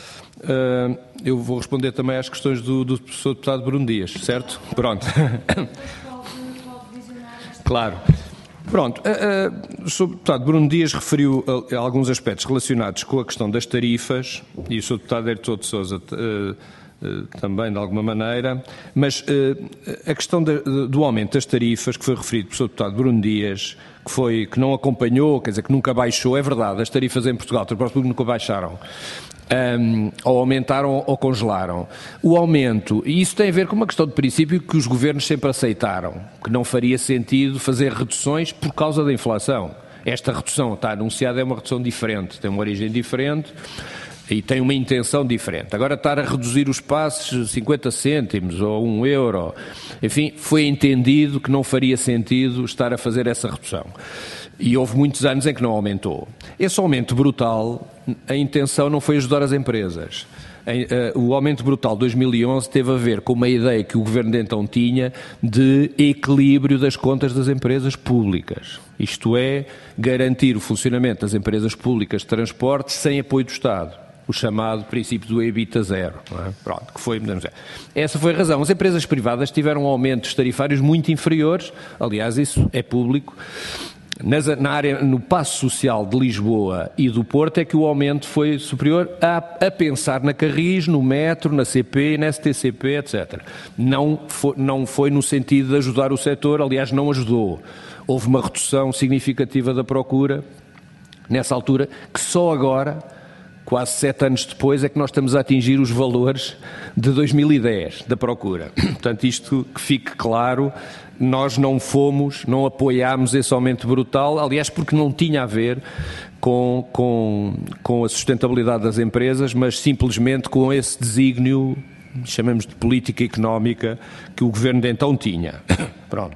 Uh, eu vou responder também às questões do, do professor deputado Bruno Dias, certo? Pronto. Claro. Pronto, uh, uh, o senhor deputado Bruno Dias referiu a, a alguns aspectos relacionados com a questão das tarifas, e o senhor deputado Herto de Sousa uh, uh, também de alguma maneira, mas uh, a questão de, de, do aumento das tarifas que foi referido pelo senhor deputado Bruno Dias, que, foi, que não acompanhou, quer dizer, que nunca baixou, é verdade, as tarifas em Portugal, o transporte público nunca baixaram. Um, ou aumentaram ou congelaram. O aumento, e isso tem a ver com uma questão de princípio que os governos sempre aceitaram, que não faria sentido fazer reduções por causa da inflação. Esta redução está anunciada, é uma redução diferente, tem uma origem diferente e tem uma intenção diferente. Agora estar a reduzir os passes cinquenta cêntimos ou um euro, enfim, foi entendido que não faria sentido estar a fazer essa redução. E houve muitos anos em que não aumentou. Esse aumento brutal, a intenção não foi ajudar as empresas. O aumento brutal de dois mil e onze teve a ver com uma ideia que o Governo de então tinha de equilíbrio das contas das empresas públicas. Isto é, garantir o funcionamento das empresas públicas de transporte sem apoio do Estado. O chamado princípio do EBITDA zero. Não é? Pronto, que foi, essa foi a razão. As empresas privadas tiveram aumentos tarifários muito inferiores, aliás, isso é público. Nas, na área, no Paço Social de Lisboa e do Porto é que o aumento foi superior a, a pensar na Carris, no metro, na C P, na S T C P, etcétera. Não foi, não foi no sentido de ajudar o setor, aliás, não ajudou. Houve uma redução significativa da procura, nessa altura, que só agora, quase sete anos depois, é que nós estamos a atingir os valores de dois mil e dez da procura. Portanto, isto que fique claro, nós não fomos, não apoiámos esse aumento brutal, aliás, porque não tinha a ver com, com, com a sustentabilidade das empresas, mas simplesmente com esse desígnio, chamamos de política económica, que o Governo de então tinha. Pronto.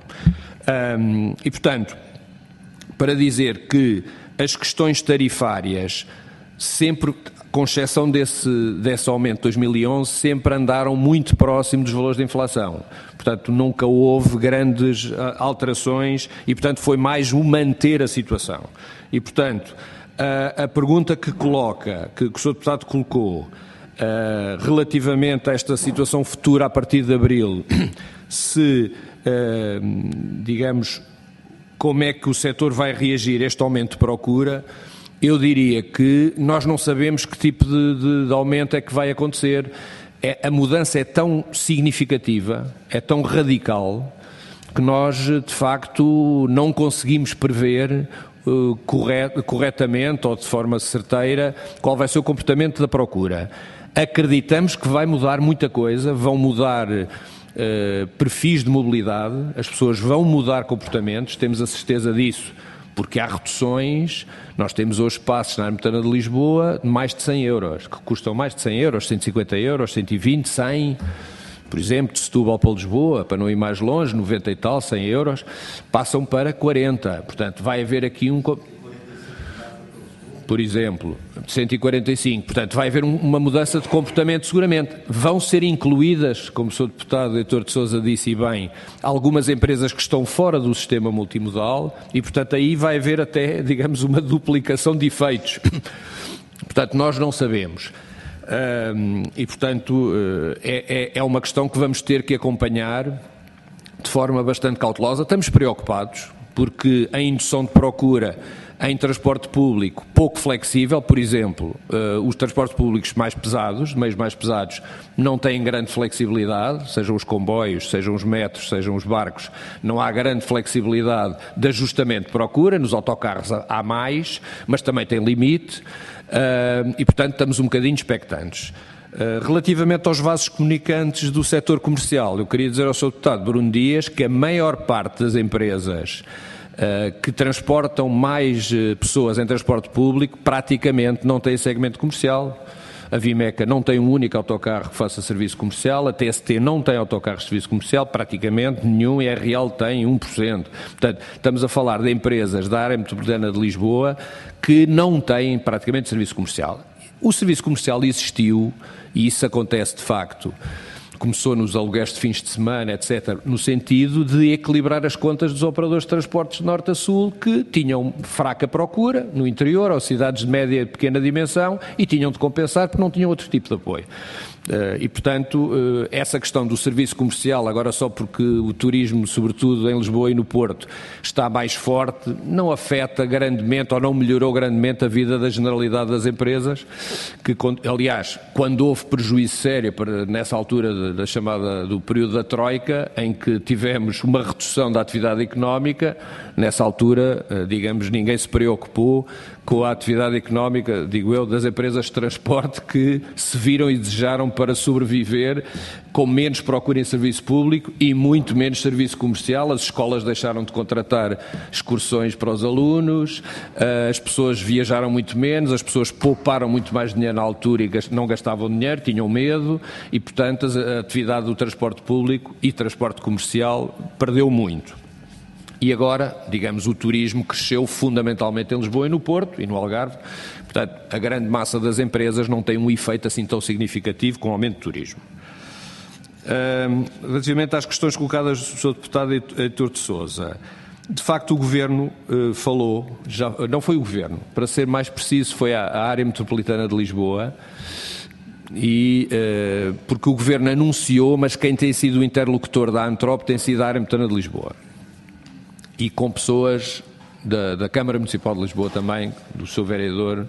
Um, e, portanto, para dizer que as questões tarifárias sempre, com exceção desse, desse aumento de dois mil e onze, sempre andaram muito próximo dos valores de inflação. Portanto, nunca houve grandes alterações e, portanto, foi mais o manter a situação. E, portanto, a, a pergunta que coloca, que, que o senhor Deputado colocou, uh, relativamente a esta situação futura a partir de abril, se, uh, digamos, como é que o setor vai reagir a este aumento de procura, eu diria que nós não sabemos que tipo de, de, de aumento é que vai acontecer. É, a mudança é tão significativa, é tão radical, que nós, de facto, não conseguimos prever uh, corret, corretamente ou de forma certeira qual vai ser o comportamento da procura. Acreditamos que vai mudar muita coisa, vão mudar uh, perfis de mobilidade, as pessoas vão mudar comportamentos, temos a certeza disso, porque há reduções. Nós temos hoje passos na área metropolitana de Lisboa de mais de cem euros, que custam mais de cem euros, cento e cinquenta euros, cento e vinte, cem, por exemplo, de Setúbal para Lisboa, para não ir mais longe, noventa e tal, cem euros, passam para quarenta. Portanto, vai haver aqui um... Por exemplo, cento e quarenta e cinco. Portanto, vai haver uma mudança de comportamento seguramente. Vão ser incluídas, como o senhor Deputado Heitor de Sousa disse e bem, algumas empresas que estão fora do sistema multimodal e, portanto, aí vai haver até, digamos, uma duplicação de efeitos. Portanto, nós não sabemos. Um, e, portanto, é, é uma questão que vamos ter que acompanhar de forma bastante cautelosa. Estamos preocupados porque a indução de procura em transporte público pouco flexível, por exemplo, uh, os transportes públicos mais pesados, meios mais pesados, não têm grande flexibilidade, sejam os comboios, sejam os metros, sejam os barcos, não há grande flexibilidade de ajustamento de procura, nos autocarros há mais, mas também tem limite, uh, e portanto estamos um bocadinho expectantes. Uh, relativamente aos vasos comunicantes do setor comercial, eu queria dizer ao senhor Deputado Bruno Dias que a maior parte das empresas Uh, que transportam mais uh, pessoas em transporte público, praticamente não tem segmento comercial. A Vimeca não tem um único autocarro que faça serviço comercial, a T S T não tem autocarros de serviço comercial, praticamente nenhum, e a R L tem um por cento. Portanto, estamos a falar de empresas da área metropolitana de Lisboa que não têm praticamente serviço comercial. O serviço comercial existiu, e isso acontece de facto, começou nos aluguéis de fins de semana, etcétera, no sentido de equilibrar as contas dos operadores de transportes de norte a sul que tinham fraca procura no interior, ou cidades de média e pequena dimensão, e tinham de compensar porque não tinham outro tipo de apoio. Uh, e, portanto, uh, essa questão do serviço comercial, agora só porque o turismo, sobretudo em Lisboa e no Porto, está mais forte, não afeta grandemente ou não melhorou grandemente a vida da generalidade das empresas, que, aliás, quando houve prejuízo sério para, nessa altura da chamada do período da Troika, em que tivemos uma redução da atividade económica, nessa altura, uh, digamos, ninguém se preocupou com a atividade económica, digo eu, das empresas de transporte que se viram e desejaram para sobreviver com menos procura em serviço público e muito menos serviço comercial. As escolas deixaram de contratar excursões para os alunos, as pessoas viajaram muito menos, as pessoas pouparam muito mais dinheiro na altura e não gastavam dinheiro, tinham medo e, portanto, a atividade do transporte público e transporte comercial perdeu muito. E agora, digamos, o turismo cresceu fundamentalmente em Lisboa e no Porto e no Algarve. Portanto, a grande massa das empresas não tem um efeito assim tão significativo com o aumento do turismo. Uh, relativamente às questões colocadas do senhor Deputado Heitor de Sousa, de facto o Governo uh, falou, já, não foi o Governo, para ser mais preciso foi a, a área metropolitana de Lisboa, e, uh, porque o Governo anunciou, mas quem tem sido o interlocutor da Antrop tem sido a área metropolitana de Lisboa. E com pessoas da, da Câmara Municipal de Lisboa também, do seu vereador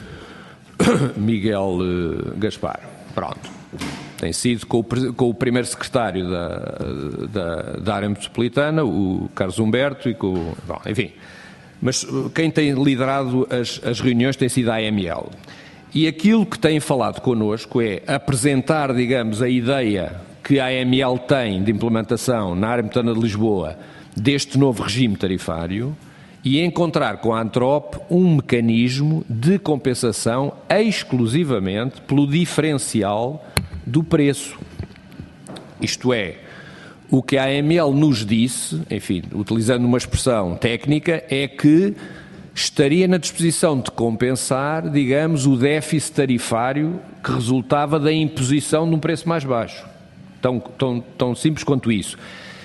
Miguel uh, Gaspar. Pronto. Tem sido com o, com o primeiro secretário da, da, da área metropolitana, o Carlos Humberto, e com... Bom, enfim. Mas quem tem liderado as, as reuniões tem sido a A M L. E aquilo que tem falado connosco é apresentar, digamos, a ideia que a A M L tem de implementação na área metropolitana de Lisboa deste novo regime tarifário e encontrar com a Antrop um mecanismo de compensação exclusivamente pelo diferencial do preço. Isto é, o que a A M L nos disse, enfim, utilizando uma expressão técnica, é que estaria na disposição de compensar, digamos, o déficit tarifário que resultava da imposição de um preço mais baixo. Tão, tão, tão simples quanto isso.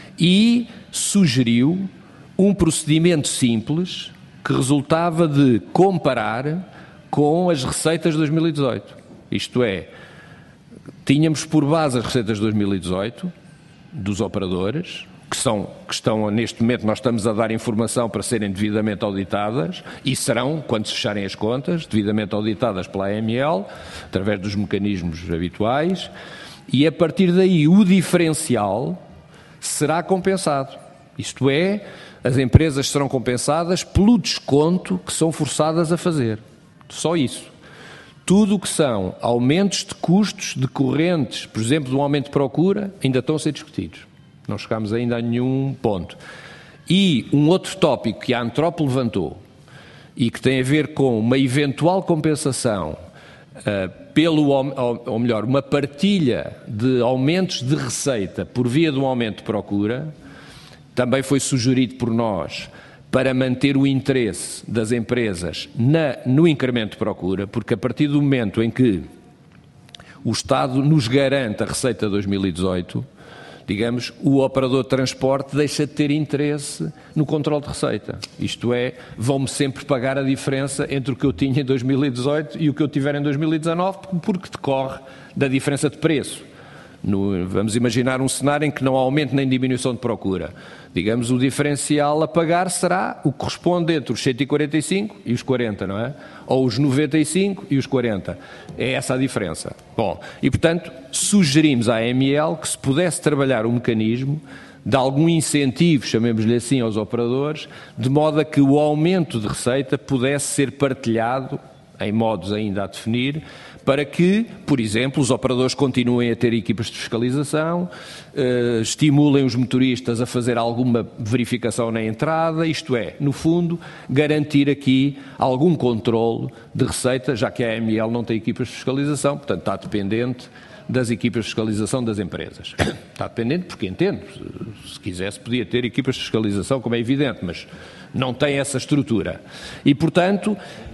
E sugeriu um procedimento simples que resultava de comparar com as receitas de dois mil e dezoito. Isto é, tínhamos por base as receitas de dois mil e dezoito dos operadores, que, são, que estão, neste momento, nós estamos a dar informação para serem devidamente auditadas e serão, quando se fecharem as contas, devidamente auditadas pela A M L, através dos mecanismos habituais, e a partir daí o diferencial será compensado. Isto é, as empresas serão compensadas pelo desconto que são forçadas a fazer. Só isso. Tudo o que são aumentos de custos decorrentes, por exemplo, de um aumento de procura, ainda estão a ser discutidos. Não chegámos ainda a nenhum ponto. E um outro tópico que a Antrop levantou e que tem a ver com uma eventual compensação uh, pelo, ou, ou melhor, uma partilha de aumentos de receita por via de um aumento de procura, também foi sugerido por nós para manter o interesse das empresas na, no incremento de procura, porque a partir do momento em que o Estado nos garante a receita de dois mil e dezoito, digamos, o operador de transporte deixa de ter interesse no controle de receita. Isto é, vão-me sempre pagar a diferença entre o que eu tinha em dois mil e dezoito e o que eu tiver em dois mil e dezanove, porque decorre da diferença de preço. No, vamos imaginar um cenário em que não há aumento nem diminuição de procura. Digamos, o diferencial a pagar será o que corresponde entre os cento e quarenta e cinco e os quarenta, não é? Ou os noventa e cinco e os quarenta. É essa a diferença. Bom, e portanto, sugerimos à A M L que se pudesse trabalhar um mecanismo de algum incentivo, chamemos-lhe assim, aos operadores, de modo a que o aumento de receita pudesse ser partilhado, em modos ainda a definir, para que, por exemplo, os operadores continuem a ter equipas de fiscalização, eh, estimulem os motoristas a fazer alguma verificação na entrada, isto é, no fundo, garantir aqui algum controle de receita, já que a A M L não tem equipas de fiscalização, portanto está dependente das equipas de fiscalização das empresas. Está dependente porque entendo, se quisesse podia ter equipas de fiscalização, como é evidente, mas não tem essa estrutura. E, portanto,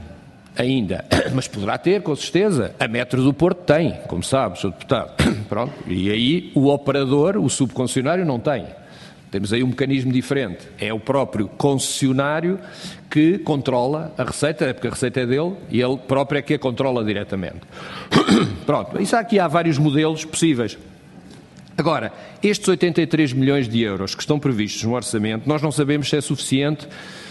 ainda, mas poderá ter, com certeza. A Metro do Porto tem, como sabe, senhor Deputado. Pronto. E aí o operador, o subconcessionário, não tem. Temos aí um mecanismo diferente. É o próprio concessionário que controla a receita, porque a receita é dele e ele próprio é que a controla diretamente. Pronto. Isso aqui há vários modelos possíveis. Agora, estes oitenta e três milhões de euros que estão previstos no orçamento, nós não sabemos se é suficiente.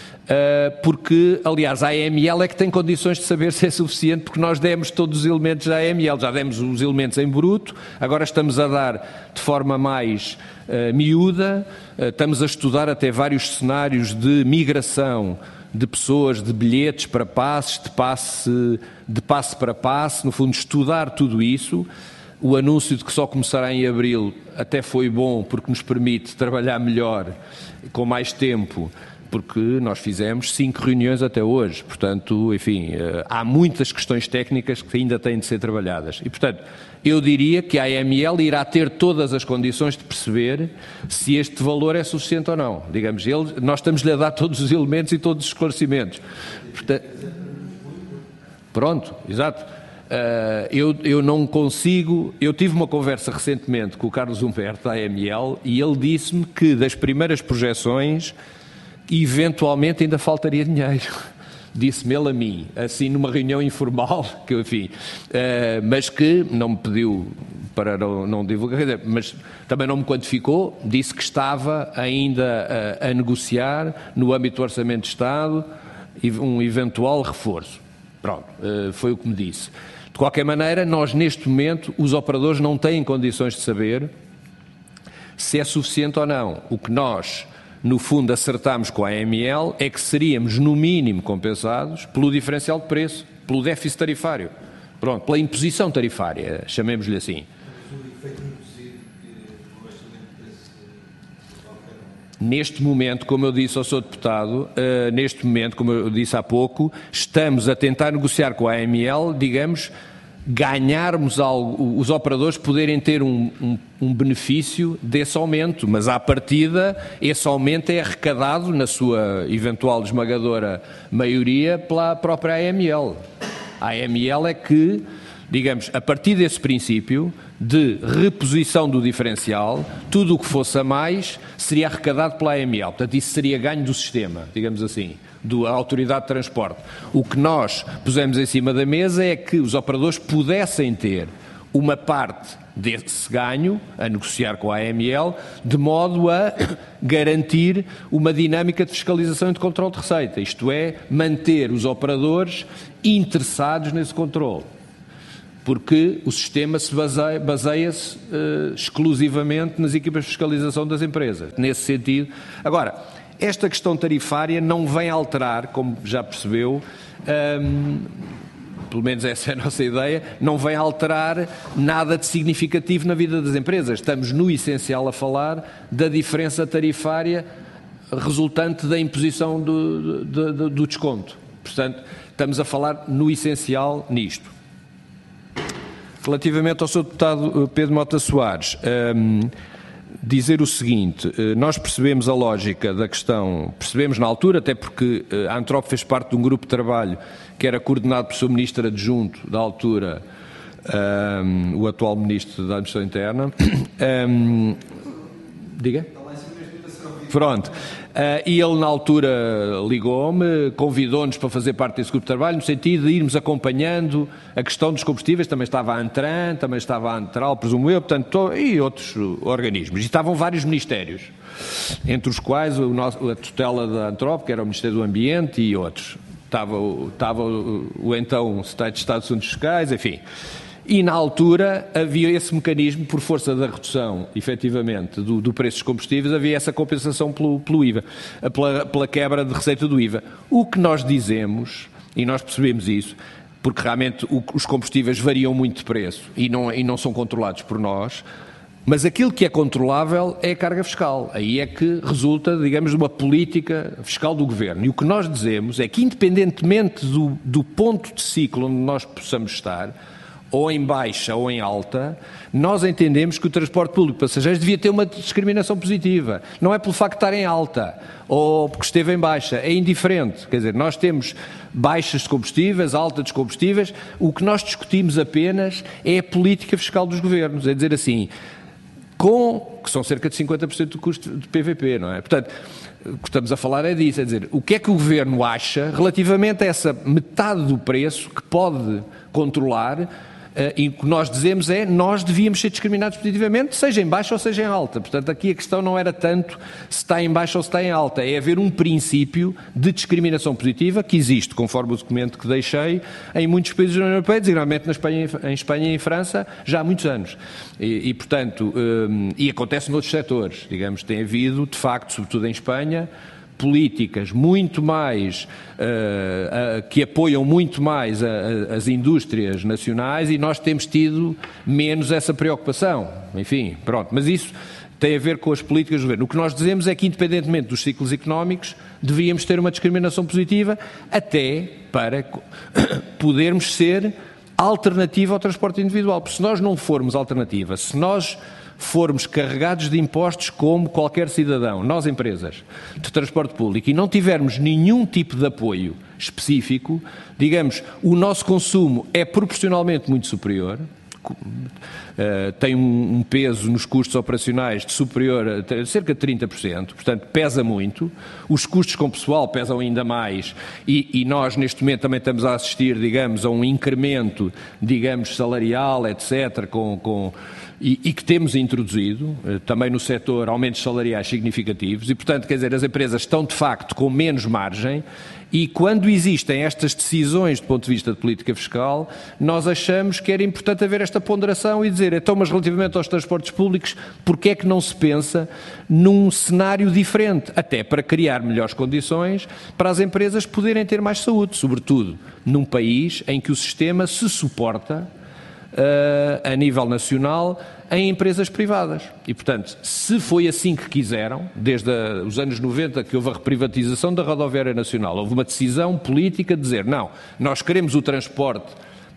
Uh, porque, aliás, a A M L é que tem condições de saber se é suficiente, porque nós demos todos os elementos à A M L, já demos os elementos em bruto, agora estamos a dar de forma mais uh, miúda, uh, estamos a estudar até vários cenários de migração de pessoas, de bilhetes para passes, de passe, de passe para passe, no fundo estudar tudo isso. O anúncio de que só começará em abril até foi bom, porque nos permite trabalhar melhor, com mais tempo, porque nós fizemos cinco reuniões até hoje, portanto, enfim, há muitas questões técnicas que ainda têm de ser trabalhadas. E, portanto, eu diria que a A M L irá ter todas as condições de perceber se este valor é suficiente ou não. Digamos, ele, nós estamos-lhe a dar todos os elementos e todos os esclarecimentos. Portanto, pronto, exato. Uh, eu, eu não consigo... Eu tive uma conversa recentemente com o Carlos Humberto, da A M L, e ele disse-me que das primeiras projeções eventualmente ainda faltaria dinheiro. Disse-me ele a mim, assim numa reunião informal, que enfim, uh, mas que não me pediu para não, não divulgar, mas também não me quantificou, disse que estava ainda a, a negociar no âmbito do Orçamento de Estado um eventual reforço. Pronto, uh, foi o que me disse. De qualquer maneira, nós neste momento, os operadores não têm condições de saber se é suficiente ou não. O que nós, no fundo, acertámos com a A M L é que seríamos, no mínimo, compensados pelo diferencial de preço, pelo déficit tarifário, pronto, pela imposição tarifária, chamemos-lhe assim. Neste momento, como eu disse ao senhor Deputado, uh, neste momento, como eu disse há pouco, estamos a tentar negociar com a A M L, digamos, ganharmos algo, os operadores poderem ter um, um, um benefício desse aumento, mas à partida esse aumento é arrecadado na sua eventual esmagadora maioria pela própria A M L. A A M L é que, digamos, a partir desse princípio de reposição do diferencial, tudo o que fosse a mais seria arrecadado pela A M L. Portanto, isso seria ganho do sistema, digamos assim, da Autoridade de Transporte. O que nós pusemos em cima da mesa é que os operadores pudessem ter uma parte desse ganho a negociar com a A M L, de modo a garantir uma dinâmica de fiscalização e de controle de receita, isto é, manter os operadores interessados nesse controle. Porque o sistema se baseia, baseia-se uh, exclusivamente nas equipas de fiscalização das empresas, nesse sentido. Agora, esta questão tarifária não vem alterar, como já percebeu, um, pelo menos essa é a nossa ideia, não vem alterar nada de significativo na vida das empresas. Estamos, no essencial, a falar da diferença tarifária resultante da imposição do, do, do, do desconto. Portanto, estamos a falar, no essencial, nisto. Relativamente ao senhor Deputado Pedro Mota Soares, um, dizer o seguinte, nós percebemos a lógica da questão, percebemos na altura, até porque a Antrop fez parte de um grupo de trabalho que era coordenado pelo seu Ministro Adjunto da altura, um, o atual Ministro da Administração Interna. Um, diga? Pronto. Uh, e ele, na altura, ligou-me, convidou-nos para fazer parte desse grupo de trabalho, no sentido de irmos acompanhando a questão dos combustíveis. Também estava a Antran, também estava a Antral, presumo eu, portanto, e outros organismos. E estavam vários ministérios, entre os quais o nosso, a tutela da Antrop, que era o Ministério do Ambiente, e outros. Estava, estava o, o então Secretário de Estado de Assuntos Fiscais, enfim. E, na altura, havia esse mecanismo, por força da redução, efetivamente, do, do preço dos combustíveis, havia essa compensação pelo, pelo I V A, pela, pela quebra de receita do I V A. O que nós dizemos, e nós percebemos isso, porque realmente o, os combustíveis variam muito de preço e não, e não são controlados por nós, mas aquilo que é controlável é a carga fiscal. Aí é que resulta, digamos, de uma política fiscal do Governo. E o que nós dizemos é que, independentemente do, do ponto de ciclo onde nós possamos estar, ou em baixa ou em alta, nós entendemos que o transporte público de passageiros devia ter uma discriminação positiva. Não é pelo facto de estar em alta ou porque esteve em baixa, é indiferente. Quer dizer, nós temos baixas de combustíveis, altas de combustíveis, o que nós discutimos apenas é a política fiscal dos governos, é dizer assim, com, que são cerca de cinquenta por cento do custo de P V P, não é? Portanto, o que estamos a falar é disso, é dizer, o que é que o Governo acha relativamente a essa metade do preço que pode controlar. Uh, e o que nós dizemos é nós devíamos ser discriminados positivamente, seja em baixa ou seja em alta. Portanto, aqui a questão não era tanto se está em baixa ou se está em alta, é haver um princípio de discriminação positiva que existe, conforme o documento que deixei, em muitos países da União Europeia, designadamente na Espanha, em Espanha e em França, já há muitos anos. E, e portanto, um, e acontece noutros setores, digamos, tem havido, de facto, sobretudo em Espanha, políticas muito mais, uh, uh, que apoiam muito mais a, a, as indústrias nacionais e nós temos tido menos essa preocupação. Enfim, pronto, mas isso tem a ver com as políticas do governo. O que nós dizemos é que, independentemente dos ciclos económicos, devíamos ter uma discriminação positiva até para podermos ser alternativa ao transporte individual. Porque se nós não formos alternativa, se nós formos carregados de impostos como qualquer cidadão, nós empresas de transporte público, e não tivermos nenhum tipo de apoio específico, digamos, o nosso consumo é proporcionalmente muito superior, uh, tem um, um peso nos custos operacionais de superior a cerca de trinta por cento, portanto pesa muito, os custos com pessoal pesam ainda mais e, e nós neste momento também estamos a assistir, digamos, a um incremento, digamos, salarial, etcétera, com... com E, e que temos introduzido, também no setor, aumentos salariais significativos e, portanto, quer dizer, as empresas estão de facto com menos margem e quando existem estas decisões do ponto de vista de política fiscal, nós achamos que era importante haver esta ponderação e dizer, então, mas relativamente aos transportes públicos, porque é que não se pensa num cenário diferente, até para criar melhores condições para as empresas poderem ter mais saúde, sobretudo num país em que o sistema se suporta Uh, a nível nacional em empresas privadas. E, portanto, se foi assim que quiseram, desde a, os anos noventa que houve a reprivatização da rodoviária nacional, houve uma decisão política de dizer, não, nós queremos o transporte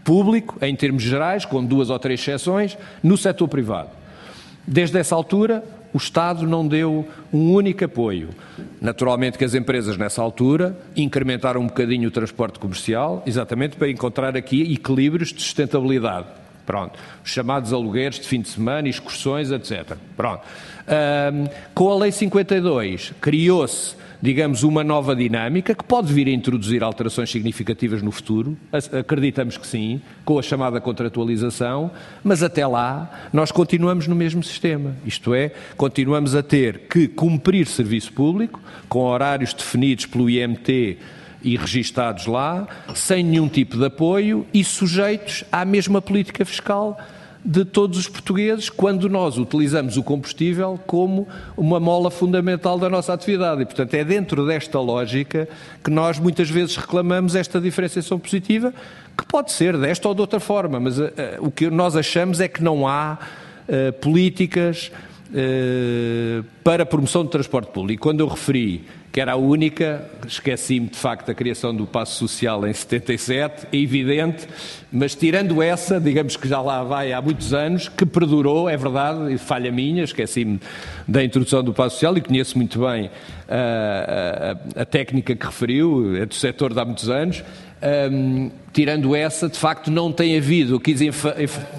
público, em termos gerais, com duas ou três exceções, no setor privado. Desde essa altura, o Estado não deu um único apoio. Naturalmente que as empresas, nessa altura, incrementaram um bocadinho o transporte comercial, exatamente para encontrar aqui equilíbrios de sustentabilidade. Pronto. Os chamados alugueres de fim de semana, excursões, etcétera. Pronto. Um, com a Lei cinquenta e dois, criou-se, digamos, uma nova dinâmica que pode vir a introduzir alterações significativas no futuro, acreditamos que sim, com a chamada contratualização, mas até lá nós continuamos no mesmo sistema, isto é, continuamos a ter que cumprir serviço público, com horários definidos pelo I M T e registados lá, sem nenhum tipo de apoio e sujeitos à mesma política fiscal de todos os portugueses, quando nós utilizamos o combustível como uma mola fundamental da nossa atividade. E, portanto, é dentro desta lógica que nós muitas vezes reclamamos esta diferenciação positiva, que pode ser desta ou de outra forma, mas uh, uh, o que nós achamos é que não há uh, políticas uh, para a promoção do transporte público. Quando eu referi que era a única, esqueci-me de facto da criação do passo social em setenta e sete, é evidente, mas tirando essa, digamos que já lá vai há muitos anos, que perdurou, é verdade, e falha minha, esqueci-me da introdução do passo social e conheço muito bem a, a, a técnica que referiu, é do setor de há muitos anos, um, tirando essa, de facto não tem havido, eu quis enfa-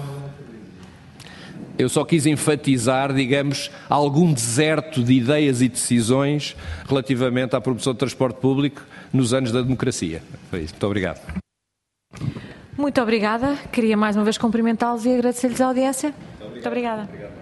Eu só quis enfatizar, digamos, algum deserto de ideias e decisões relativamente à promoção do transporte público nos anos da democracia. Foi isso. Muito obrigado. Muito obrigada. Queria mais uma vez cumprimentá-los e agradecer-lhes a audiência. Muito obrigada.